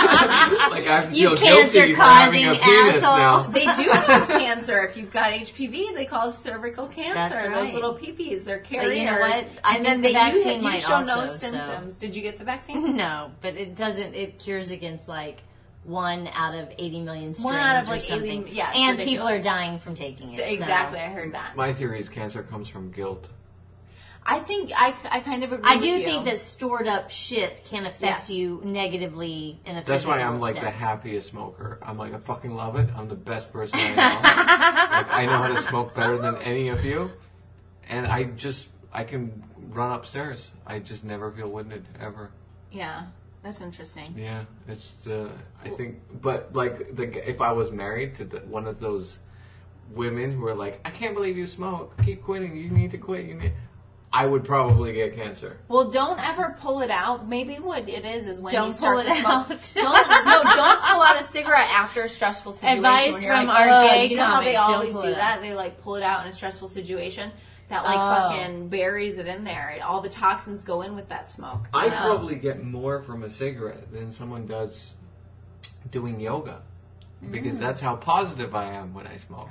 Speaker 7: I
Speaker 5: You
Speaker 7: feel guilty for having a
Speaker 5: cancer-causing
Speaker 7: penis
Speaker 5: asshole.
Speaker 7: now.
Speaker 6: They do cause cancer. If you've got HPV, they cause cervical cancer.
Speaker 5: That's right.
Speaker 6: Those little peepees, they're
Speaker 5: But
Speaker 6: carriers.
Speaker 5: you know what? I
Speaker 6: And
Speaker 5: think
Speaker 6: then
Speaker 5: the
Speaker 6: you
Speaker 5: vaccine might
Speaker 6: show no
Speaker 5: also, so-
Speaker 6: symptoms. Did you get the vaccine?
Speaker 5: No, but it doesn't. It cures against like 1 out of 80 million strains
Speaker 6: 1 out of,
Speaker 5: or
Speaker 6: like, 80
Speaker 5: something.
Speaker 6: yeah, it's
Speaker 5: and people
Speaker 6: ridiculous.
Speaker 5: are dying from taking it. so-
Speaker 6: Exactly, I heard that.
Speaker 7: My theory is cancer comes from guilt.
Speaker 6: I think I kind of agree
Speaker 5: I
Speaker 6: with
Speaker 5: do
Speaker 6: you.
Speaker 5: think that stored up shit can affect
Speaker 6: Yes.
Speaker 5: you negatively in a
Speaker 7: That's why
Speaker 5: physical
Speaker 7: I'm like the
Speaker 5: sense.
Speaker 7: happiest smoker. I'm like, I fucking love it. I'm the best person I know. Like, I know how to smoke better than any of you. And I can run upstairs. I just never feel winded, ever.
Speaker 6: Yeah, that's interesting.
Speaker 7: Yeah, it's I think, but like if I was married to one of those women who are like, I can't believe you smoke. Keep quitting. You need to quit. I would probably get cancer.
Speaker 6: Well, don't ever pull it out. Maybe what it is when
Speaker 5: Don't
Speaker 6: you start
Speaker 5: pull
Speaker 6: to
Speaker 5: it
Speaker 6: smoke.
Speaker 5: out.
Speaker 6: Don't pull out a cigarette after a stressful situation.
Speaker 5: Advice
Speaker 6: when you're
Speaker 5: from
Speaker 6: like,
Speaker 5: our
Speaker 6: "Ugh,"
Speaker 5: gay
Speaker 6: you know how they
Speaker 5: comic, don't
Speaker 6: always
Speaker 5: pull
Speaker 6: do
Speaker 5: it
Speaker 6: that?
Speaker 5: out.
Speaker 6: They like pull it out in a stressful situation. That like
Speaker 5: Oh.
Speaker 6: fucking buries it in there. All the toxins go in with that smoke.
Speaker 7: I
Speaker 6: you know?
Speaker 7: probably get more from a cigarette than someone does doing yoga. Because that's how positive I am when I smoke.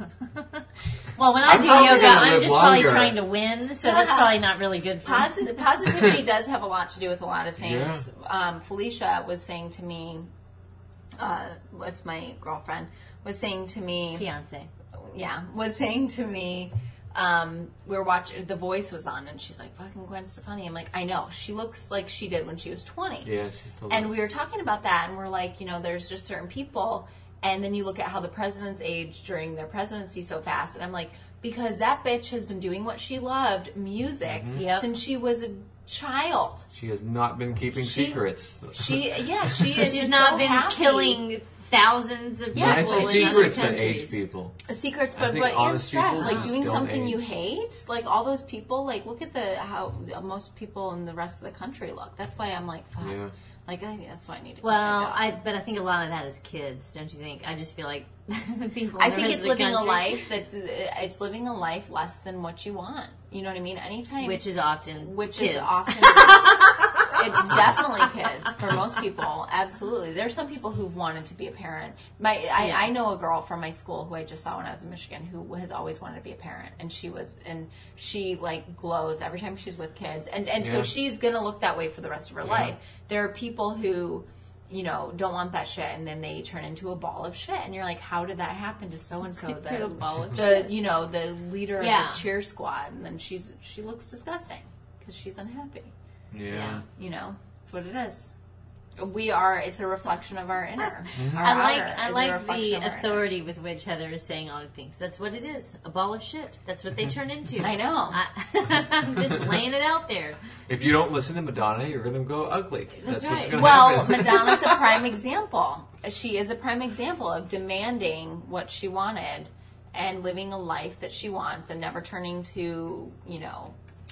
Speaker 5: Well, when I
Speaker 7: I'm
Speaker 5: do
Speaker 7: probably
Speaker 5: yoga,
Speaker 7: gonna
Speaker 5: I'm
Speaker 7: live
Speaker 5: just probably
Speaker 7: longer.
Speaker 5: trying to win, so that's probably not really good for me.
Speaker 6: Positivity does have a lot to do with a lot of things. Felicia was saying to me, what's my girlfriend, was saying to me,
Speaker 5: Fiance.
Speaker 6: was saying to me, we were watching, The Voice was on, and she's like, fucking Gwen Stefani. I'm like, I know. She looks like she did when she was 20.
Speaker 7: Yeah, she's still
Speaker 6: And we were talking about that, and we're like, there's just certain people, and then you look at how the presidents age during their presidency so fast, and I'm like, because that bitch has been doing what she loved, music,
Speaker 5: Yep.
Speaker 6: since she was a child.
Speaker 7: She has not been keeping secrets.
Speaker 6: She is.
Speaker 5: She's
Speaker 6: just
Speaker 5: not
Speaker 6: so
Speaker 5: been
Speaker 6: happy.
Speaker 5: killing thousands of
Speaker 6: Yeah,
Speaker 7: It's
Speaker 5: people
Speaker 7: the
Speaker 5: in other
Speaker 7: secrets that
Speaker 5: countries.
Speaker 7: age people.
Speaker 6: Secrets,
Speaker 7: I
Speaker 6: but
Speaker 7: think
Speaker 6: and
Speaker 7: honest
Speaker 6: stress,
Speaker 7: people
Speaker 6: like
Speaker 7: just
Speaker 6: doing
Speaker 7: don't
Speaker 6: something you
Speaker 7: age.
Speaker 6: hate, like all those people. Like look at how most people in the rest of the country look. That's why I'm like, fuck.
Speaker 7: Yeah.
Speaker 6: Like that's why I need to.
Speaker 5: Well,
Speaker 6: quit my job.
Speaker 5: but I think a lot of that is kids, don't you think? I just feel like the people. In
Speaker 6: I
Speaker 5: the
Speaker 6: think
Speaker 5: rest
Speaker 6: it's
Speaker 5: of the
Speaker 6: living a
Speaker 5: country,
Speaker 6: life it's living a life less than what you want. You know what I mean? Anytime,
Speaker 5: which is often kids.
Speaker 6: is often. It's definitely kids for most people. Absolutely, there's some people who've wanted to be a parent. I know a girl from my school who I just saw when I was in Michigan who has always wanted to be a parent, and she like glows every time she's with kids, and so she's gonna look that way for the rest of her life. There are people who don't want that shit, and then they turn into a ball of shit, and you're like, how did that happen to so and so?
Speaker 5: To a ball of
Speaker 6: the the leader
Speaker 5: Yeah.
Speaker 6: of the cheer squad, and then she looks disgusting because she's unhappy.
Speaker 7: Yeah.
Speaker 6: It's what it is. It's a reflection of our inner. Our
Speaker 5: I
Speaker 6: outer is a
Speaker 5: like
Speaker 6: reflection
Speaker 5: the
Speaker 6: of our inner.
Speaker 5: authority with which Heather is saying all the things. That's what it is. A ball of shit. That's what they turn into.
Speaker 6: I know.
Speaker 5: I'm just laying it out there.
Speaker 7: If you don't listen to Madonna, you're going to go ugly. That's what's
Speaker 5: right.
Speaker 7: going to
Speaker 6: Well,
Speaker 7: happen.
Speaker 6: Madonna's a prime example. She is a prime example of demanding what she wanted and living a life that she wants and never turning to,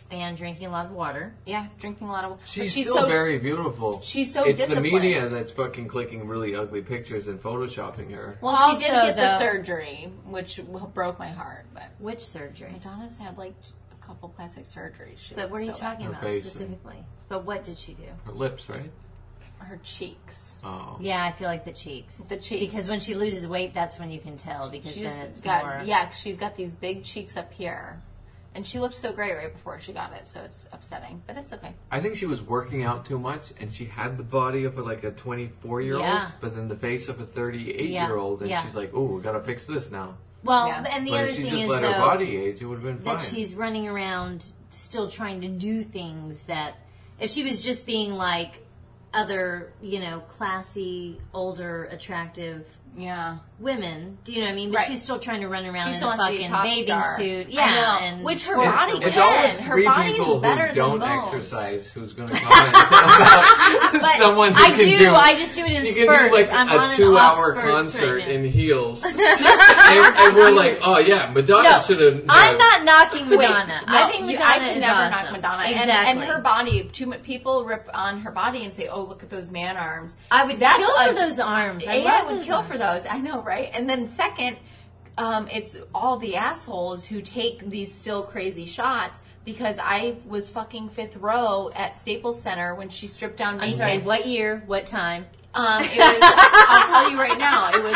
Speaker 5: And drinking a lot of water.
Speaker 6: Yeah, drinking a lot of.
Speaker 7: She's
Speaker 6: but
Speaker 7: still
Speaker 6: so,
Speaker 7: very beautiful.
Speaker 6: She's so
Speaker 7: It's
Speaker 6: disciplined.
Speaker 7: the media that's fucking clicking really ugly pictures and photoshopping her.
Speaker 6: Well,
Speaker 5: Also,
Speaker 6: she did get the
Speaker 5: though-
Speaker 6: surgery, which broke my heart. But
Speaker 5: Which surgery?
Speaker 6: Madonna's had like a couple plastic surgeries. She
Speaker 5: But what are you
Speaker 6: looks so bad.
Speaker 5: talking
Speaker 7: Her
Speaker 5: about
Speaker 7: face.
Speaker 5: specifically? But what did she do?
Speaker 7: Her lips, right?
Speaker 6: Her cheeks.
Speaker 7: Oh.
Speaker 5: Yeah, I feel like the cheeks.
Speaker 6: The cheeks.
Speaker 5: Because when she loses weight, that's when you can tell. Because
Speaker 6: She's
Speaker 5: then it's
Speaker 6: got
Speaker 5: more.
Speaker 6: she's got these big cheeks up here, and she looked so great right before she got it. So it's upsetting, but it's okay.
Speaker 7: I think she was working out too much, and she had the body of like a 24-year-old,
Speaker 5: Yeah.
Speaker 7: but then the face of a 38-year-old, and
Speaker 5: Yeah.
Speaker 7: she's like, "Oh, we gotta fix this now."
Speaker 5: Well,
Speaker 6: Yeah.
Speaker 5: and the
Speaker 7: But
Speaker 5: other
Speaker 7: if she
Speaker 5: thing
Speaker 7: just
Speaker 5: is
Speaker 7: let her
Speaker 5: though
Speaker 7: body age, it would have been fine.
Speaker 5: that she's running around still trying to do things that if she was just being like other, classy, older, attractive
Speaker 6: Yeah.
Speaker 5: women, do you know what I mean? But
Speaker 6: Right.
Speaker 5: she's still trying to run around
Speaker 6: She
Speaker 5: in
Speaker 6: still
Speaker 5: a
Speaker 6: wants to be a
Speaker 5: fucking
Speaker 6: pop
Speaker 5: bathing
Speaker 6: star.
Speaker 5: suit.
Speaker 6: I know.
Speaker 5: And
Speaker 6: Which her
Speaker 5: twerk.
Speaker 6: body
Speaker 7: It's
Speaker 6: can.
Speaker 7: always
Speaker 6: Her
Speaker 7: three
Speaker 6: body
Speaker 7: people
Speaker 6: is better
Speaker 7: who
Speaker 6: than
Speaker 7: don't
Speaker 6: most.
Speaker 7: exercise who's going to comment about someone who
Speaker 5: I
Speaker 7: can
Speaker 5: do.
Speaker 7: do.
Speaker 5: I just do it in
Speaker 7: she
Speaker 5: spurts.
Speaker 7: can do like
Speaker 5: I'm on
Speaker 7: a
Speaker 5: an
Speaker 7: 2-hour
Speaker 5: off spurt
Speaker 7: concert
Speaker 5: right now.
Speaker 7: in heels, and we're like, "Oh yeah, Madonna
Speaker 5: No,
Speaker 7: should have."
Speaker 5: I'm not knocking
Speaker 6: Wait,
Speaker 5: Madonna.
Speaker 6: no,
Speaker 5: I think Madonna
Speaker 6: I can
Speaker 5: is
Speaker 6: never
Speaker 5: awesome.
Speaker 6: knock Madonna.
Speaker 5: Exactly.
Speaker 6: And her body, too many people rip on her body and say, oh, look at those man arms.
Speaker 5: I would
Speaker 6: That's
Speaker 5: kill
Speaker 6: a-
Speaker 5: for those arms. I
Speaker 6: I
Speaker 5: love
Speaker 6: would
Speaker 5: those
Speaker 6: kill
Speaker 5: arms.
Speaker 6: for those. I know, right? And then second, it's all the assholes who take these still crazy shots because I was fucking 5th row at Staples Center when she stripped down
Speaker 5: I'm
Speaker 6: naked.
Speaker 5: sorry, what year? What time?
Speaker 6: It was, I'll tell you right now, it was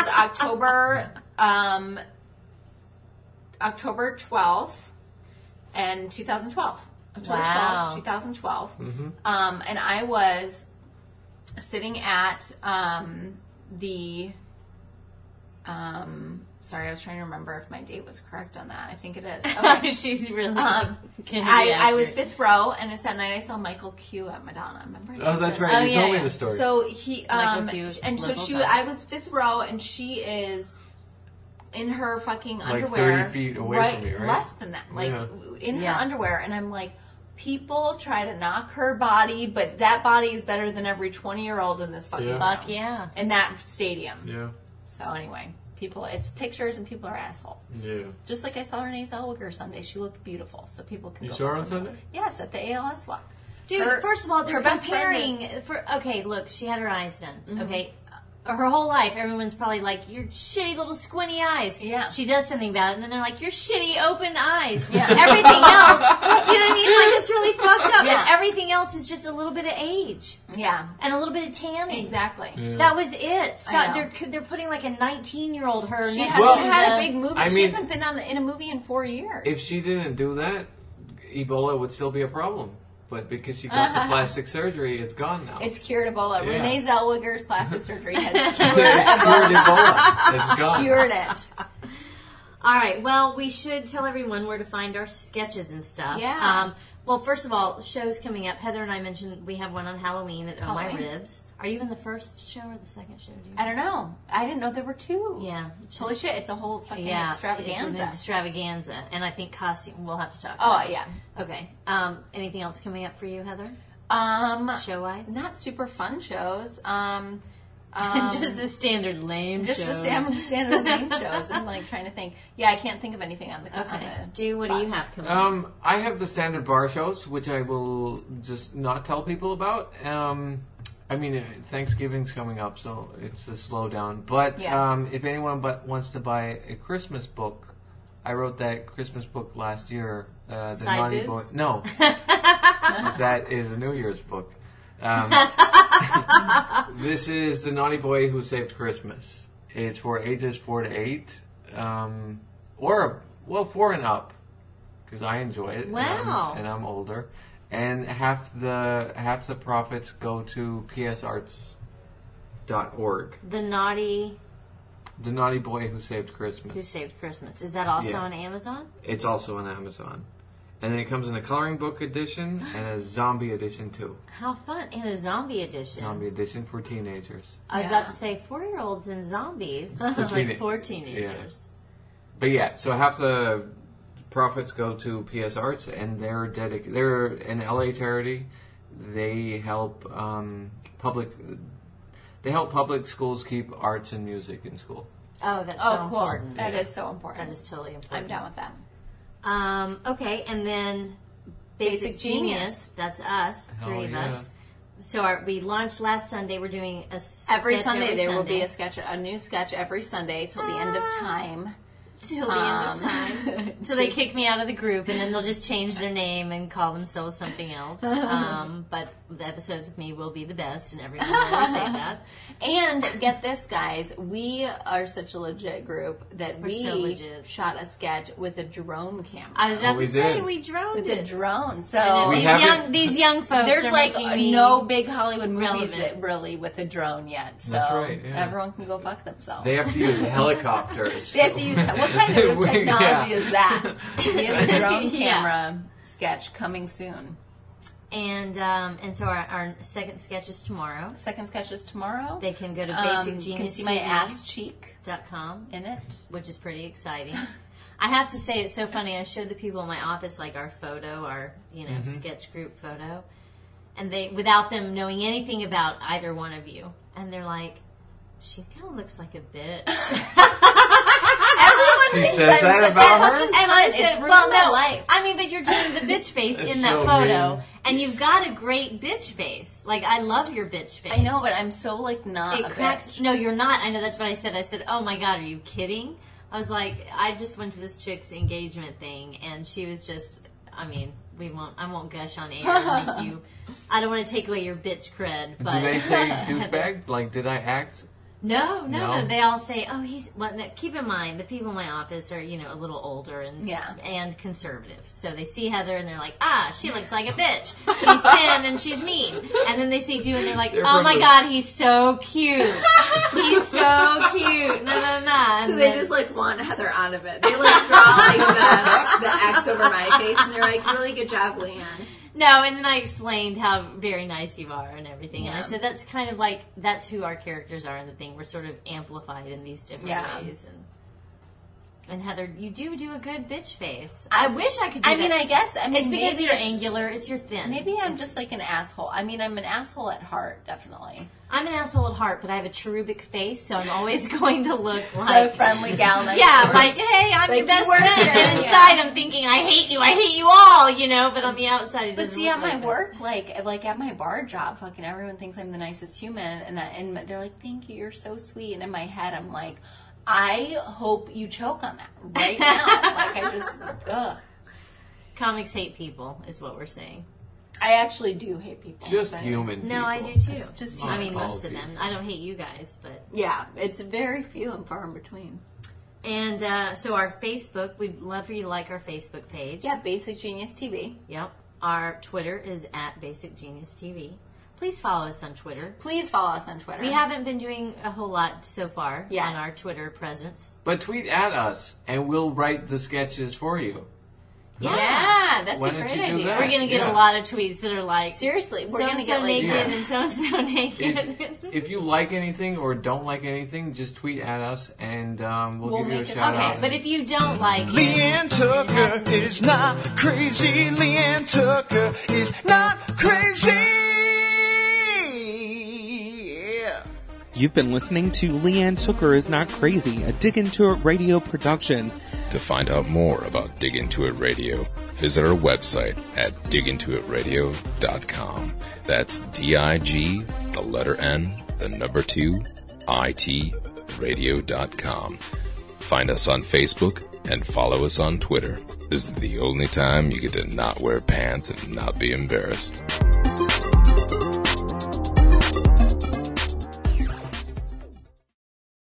Speaker 6: October 12th and 2012. October
Speaker 5: Wow.
Speaker 6: 12th, 2012. And I was sitting at sorry, I was trying to remember if my date was correct on that. I think it is. Okay.
Speaker 5: She's really.
Speaker 6: I was 5th row, and it's that night I saw Michael Q at Madonna. Remember?
Speaker 7: Oh, that's
Speaker 6: He says-
Speaker 7: right.
Speaker 5: Oh,
Speaker 7: you
Speaker 5: yeah,
Speaker 7: told me
Speaker 5: yeah.
Speaker 7: the story.
Speaker 6: So he
Speaker 5: Michael Q,
Speaker 6: and so
Speaker 5: local
Speaker 6: she
Speaker 5: guy.
Speaker 6: I was 5th row, and she is in her fucking
Speaker 7: Like
Speaker 6: underwear
Speaker 7: 30 feet away from me, right?
Speaker 6: less than that, like
Speaker 7: Yeah.
Speaker 6: in
Speaker 5: Yeah.
Speaker 6: her underwear, and I'm like, people try to knock her body, but that body is better than every 20-year-old in this fucking
Speaker 7: Yeah.
Speaker 6: room.
Speaker 5: Fuck yeah.
Speaker 6: In that stadium.
Speaker 7: yeah,
Speaker 6: So anyway, people, it's pictures, and people are assholes.
Speaker 7: yeah.
Speaker 6: Just like I saw Renee Zellweger Sunday, she looked beautiful, so people can.
Speaker 7: You
Speaker 6: go
Speaker 7: saw her
Speaker 6: look
Speaker 7: on
Speaker 6: at
Speaker 7: Sunday?
Speaker 6: Yes, at the ALS walk.
Speaker 5: Dude,
Speaker 6: Her-
Speaker 5: first of all, they're
Speaker 6: her best friend
Speaker 5: comparing. Okay, look, she had her eyes done. Okay. Her whole life, everyone's probably like, your shitty little squinty eyes.
Speaker 6: Yeah.
Speaker 5: She does something about it, and then they're like, your shitty open eyes.
Speaker 6: Yeah.
Speaker 5: Everything else, do you know what I mean? Like, it's really fucked up.
Speaker 6: Yeah.
Speaker 5: And everything else is just a little bit of age.
Speaker 6: Yeah,
Speaker 5: And a little bit of tanning.
Speaker 6: exactly.
Speaker 7: Yeah.
Speaker 5: That was it. So
Speaker 6: I know.
Speaker 5: they're putting like a 19-year-old her
Speaker 6: She,
Speaker 5: next
Speaker 6: has,
Speaker 7: Well-
Speaker 6: she
Speaker 5: to
Speaker 6: had
Speaker 5: the-
Speaker 6: a big movie.
Speaker 7: I
Speaker 6: She
Speaker 7: mean-
Speaker 6: hasn't been in a movie in 4 years.
Speaker 7: If she didn't do that, Ebola would still be a problem. But because she got the plastic surgery, it's gone now.
Speaker 6: It's cured Ebola.
Speaker 7: Yeah.
Speaker 6: Renee Zellweger's plastic surgery has
Speaker 7: It's
Speaker 6: cured
Speaker 7: cured Ebola. It's gone.
Speaker 6: cured it.
Speaker 5: All right. Well, we should tell everyone where to find our sketches and stuff.
Speaker 6: Yeah.
Speaker 5: Well, first of all, shows coming up. Heather and I mentioned we have one on Halloween at Oh My
Speaker 6: Halloween.
Speaker 5: Ribs. Are you in the first show or the second show? Do you
Speaker 6: I don't know. I didn't know there were two.
Speaker 5: Yeah.
Speaker 6: Holy shit! It's a whole fucking
Speaker 5: Yeah. It's
Speaker 6: extravaganza.
Speaker 5: an extravaganza, and I think costume. We'll have to talk.
Speaker 6: Oh
Speaker 5: about it.
Speaker 6: yeah.
Speaker 5: Okay. Anything else coming up for you, Heather? Show wise?
Speaker 6: Not super fun shows.
Speaker 5: Just the standard lame
Speaker 6: Just
Speaker 5: shows.
Speaker 6: the standard name shows. I'm like trying to think. Yeah, I can't think of anything on the.
Speaker 5: Okay.
Speaker 6: On the
Speaker 5: Do what do you have coming up?
Speaker 7: I have the standard bar shows, which I will just not tell people about. I mean, Thanksgiving's coming up, so it's a slowdown. But
Speaker 6: Yeah.
Speaker 7: if anyone wants to buy a Christmas book, I wrote that Christmas book last year. The
Speaker 5: Side
Speaker 7: Naughty
Speaker 5: boobs?
Speaker 7: Boy. No, that is a New Year's book. This is The Naughty Boy Who Saved Christmas. It's for ages 4 to 8, or 4 and up, because I enjoy it.
Speaker 5: Wow.
Speaker 7: And I'm older. And half the profits go to psarts.org.
Speaker 5: The Naughty
Speaker 7: The Naughty Boy Who Saved Christmas.
Speaker 5: Who Saved Christmas. Is that also
Speaker 7: Yeah.
Speaker 5: on Amazon?
Speaker 7: It's also on Amazon. And then it comes in a coloring book edition and a zombie edition too.
Speaker 5: How fun. And a zombie edition.
Speaker 7: Zombie edition for teenagers.
Speaker 5: I was about to say 4-year-olds and zombies. Like 4 teenagers.
Speaker 7: But yeah, so half the profits go to PS Arts, and they're an LA charity. They help public schools keep arts and music in school.
Speaker 5: Oh, that's
Speaker 6: Oh,
Speaker 5: so
Speaker 6: cool.
Speaker 5: important.
Speaker 6: That is so important.
Speaker 5: That is totally important.
Speaker 6: I'm down with that.
Speaker 5: Okay, and then Basic Genius. That's us,
Speaker 7: Hell
Speaker 5: three of
Speaker 7: yeah.
Speaker 5: us. So we launched last Sunday. We're doing a
Speaker 6: Every
Speaker 5: sketch
Speaker 6: Sunday there will
Speaker 5: Sunday.
Speaker 6: be a new sketch every Sunday till the end of time.
Speaker 5: Till the end of time. So they kick me out of the group, and then they'll just change their name and call themselves something else. But the episodes of me will be the best, and everyone will always say that.
Speaker 6: And get this, guys, we are such a legit group that
Speaker 5: We're
Speaker 6: we
Speaker 5: so legit.
Speaker 6: shot a sketch with a drone camera.
Speaker 5: I was about
Speaker 7: we
Speaker 5: to say,
Speaker 7: did.
Speaker 5: we droned
Speaker 6: With
Speaker 5: it.
Speaker 6: a drone.
Speaker 5: I
Speaker 6: So
Speaker 5: know,
Speaker 7: We haven't-
Speaker 5: these young folks
Speaker 6: there's
Speaker 5: are
Speaker 6: like
Speaker 5: making me
Speaker 6: no big Hollywood movies
Speaker 5: relevant.
Speaker 6: that really with a drone yet. So
Speaker 7: That's right, yeah.
Speaker 6: everyone can go fuck themselves.
Speaker 7: They have to use helicopters.
Speaker 6: They have to use that. What kind of technology
Speaker 7: Yeah.
Speaker 6: is that? We have a drone
Speaker 5: Yeah.
Speaker 6: camera sketch coming soon.
Speaker 5: And so our second sketch is tomorrow.
Speaker 6: Second sketch is tomorrow.
Speaker 5: They can go to
Speaker 6: You can see my ass cheek
Speaker 5: basicgeniustv.com,
Speaker 6: in it.
Speaker 5: which is pretty exciting. I have to say, it's so funny. I showed the people in my office like our photo, our sketch group photo, and they, without them knowing anything about either one of you, and they're like, "She kind of looks like a bitch."
Speaker 7: She says that about her?
Speaker 5: And I
Speaker 6: It's
Speaker 5: said,
Speaker 6: ruined
Speaker 5: well,
Speaker 6: my
Speaker 5: no.
Speaker 6: life.
Speaker 5: I mean, but you're doing the bitch face
Speaker 7: That's
Speaker 5: in that
Speaker 7: so
Speaker 5: photo,
Speaker 7: mean.
Speaker 5: and you've got a great bitch face. Like, I love your bitch face.
Speaker 6: I know, but I'm so like not
Speaker 5: It
Speaker 6: a
Speaker 5: cracks.
Speaker 6: bitch.
Speaker 5: No, you're not. I know that's what I said. I said, "Oh my God, are you kidding?" I was like, I just went to this chick's engagement thing, and she was just. I mean, I won't gush on air and make you. I don't want to take away your bitch cred, but
Speaker 7: Do they say douchebag? Like, did I act?
Speaker 5: No.
Speaker 7: No?
Speaker 5: They all say, "Oh, he's." Well, no, keep in mind, the people in my office are, a little older and conservative. So they see Heather and they're like, "Ah, she looks like a bitch. She's thin and she's mean." And then they see Du and they're like,
Speaker 7: They're
Speaker 5: "Oh
Speaker 7: from
Speaker 5: my
Speaker 7: the-
Speaker 5: God, he's so cute. He's so cute." No. And
Speaker 6: So they
Speaker 5: then-
Speaker 6: just like want Heather out of it. They like draw like the X over my face, and they're like, "Really good job, Leanne."
Speaker 5: No, and then I explained how very nice you are and everything. And I
Speaker 6: Yeah.
Speaker 5: said that's kind of like, that's who our characters are in the thing. We're sort of amplified in these different
Speaker 6: Yeah.
Speaker 5: ways. And Heather, you do a good bitch face. I wish I could do
Speaker 6: I mean,
Speaker 5: that.
Speaker 6: I guess it's
Speaker 5: It's because
Speaker 6: maybe
Speaker 5: you're angular. It's your thin.
Speaker 6: Maybe I'm just like an asshole. I mean, I'm an asshole at heart, definitely.
Speaker 5: I'm an asshole at heart, but I have a cherubic face, so I'm always going to look
Speaker 6: The
Speaker 5: like...
Speaker 6: friendly gal next
Speaker 5: Yeah,
Speaker 6: door.
Speaker 5: like, hey, I'm
Speaker 6: Like,
Speaker 5: your best
Speaker 6: you work
Speaker 5: friend.
Speaker 6: here,
Speaker 5: And
Speaker 6: yeah.
Speaker 5: inside I'm thinking, I hate you all, but on the outside it
Speaker 6: But
Speaker 5: doesn't
Speaker 6: see,
Speaker 5: look
Speaker 6: at my
Speaker 5: like that.
Speaker 6: work, like at my bar job, fucking everyone thinks I'm the nicest human, and they're like, "Thank you, you're so sweet." And in my head, I'm like, I hope you choke on that right now. Like I just, ugh.
Speaker 5: Comics hate people, is what we're saying.
Speaker 6: I actually do hate people.
Speaker 7: Just
Speaker 6: but-
Speaker 7: human
Speaker 5: No, I
Speaker 7: people.
Speaker 5: do too.
Speaker 6: It's just
Speaker 5: I mean,
Speaker 7: all
Speaker 5: most of them.
Speaker 7: people.
Speaker 5: I don't hate you guys, but
Speaker 6: Yeah, it's very few and far in between.
Speaker 5: and so our Facebook, we'd love for you to like our Facebook page.
Speaker 6: Yeah, Basic Genius TV.
Speaker 5: Yep. Our Twitter is at Basic Genius TV. Please follow us on Twitter.
Speaker 6: Please follow us on Twitter.
Speaker 5: We haven't been doing a whole lot so far
Speaker 6: Yeah.
Speaker 5: on our Twitter presence.
Speaker 7: But tweet at us, and we'll write the sketches for you.
Speaker 6: Yeah, that's
Speaker 7: Why
Speaker 6: a
Speaker 7: don't
Speaker 6: great
Speaker 7: you do
Speaker 6: idea.
Speaker 7: that?
Speaker 5: We're gonna get
Speaker 7: Yeah.
Speaker 5: a lot of tweets that are like,
Speaker 6: Seriously, we're
Speaker 5: so
Speaker 6: gonna
Speaker 5: and
Speaker 6: get
Speaker 5: so
Speaker 6: like
Speaker 5: naked
Speaker 7: Yeah.
Speaker 5: and so and so naked.
Speaker 7: If you like anything or don't like anything, just tweet at us, and we'll
Speaker 6: We'll
Speaker 7: give you a
Speaker 6: make it
Speaker 7: shout
Speaker 5: Okay,
Speaker 7: out.
Speaker 5: but if you don't like
Speaker 4: Leanne Tucker is not crazy. Leanne Tucker is not crazy. Yeah.
Speaker 1: You've been listening to Leanne Tucker is Not Crazy, a Dig Into It radio production.
Speaker 3: To find out more about Dig Into It Radio, visit our website at digintoitradio.com. That's DIG, the letter N, the number 2, IT, radio.com. Find us on Facebook and follow us on Twitter. This is the only time you get to not wear pants and not be embarrassed.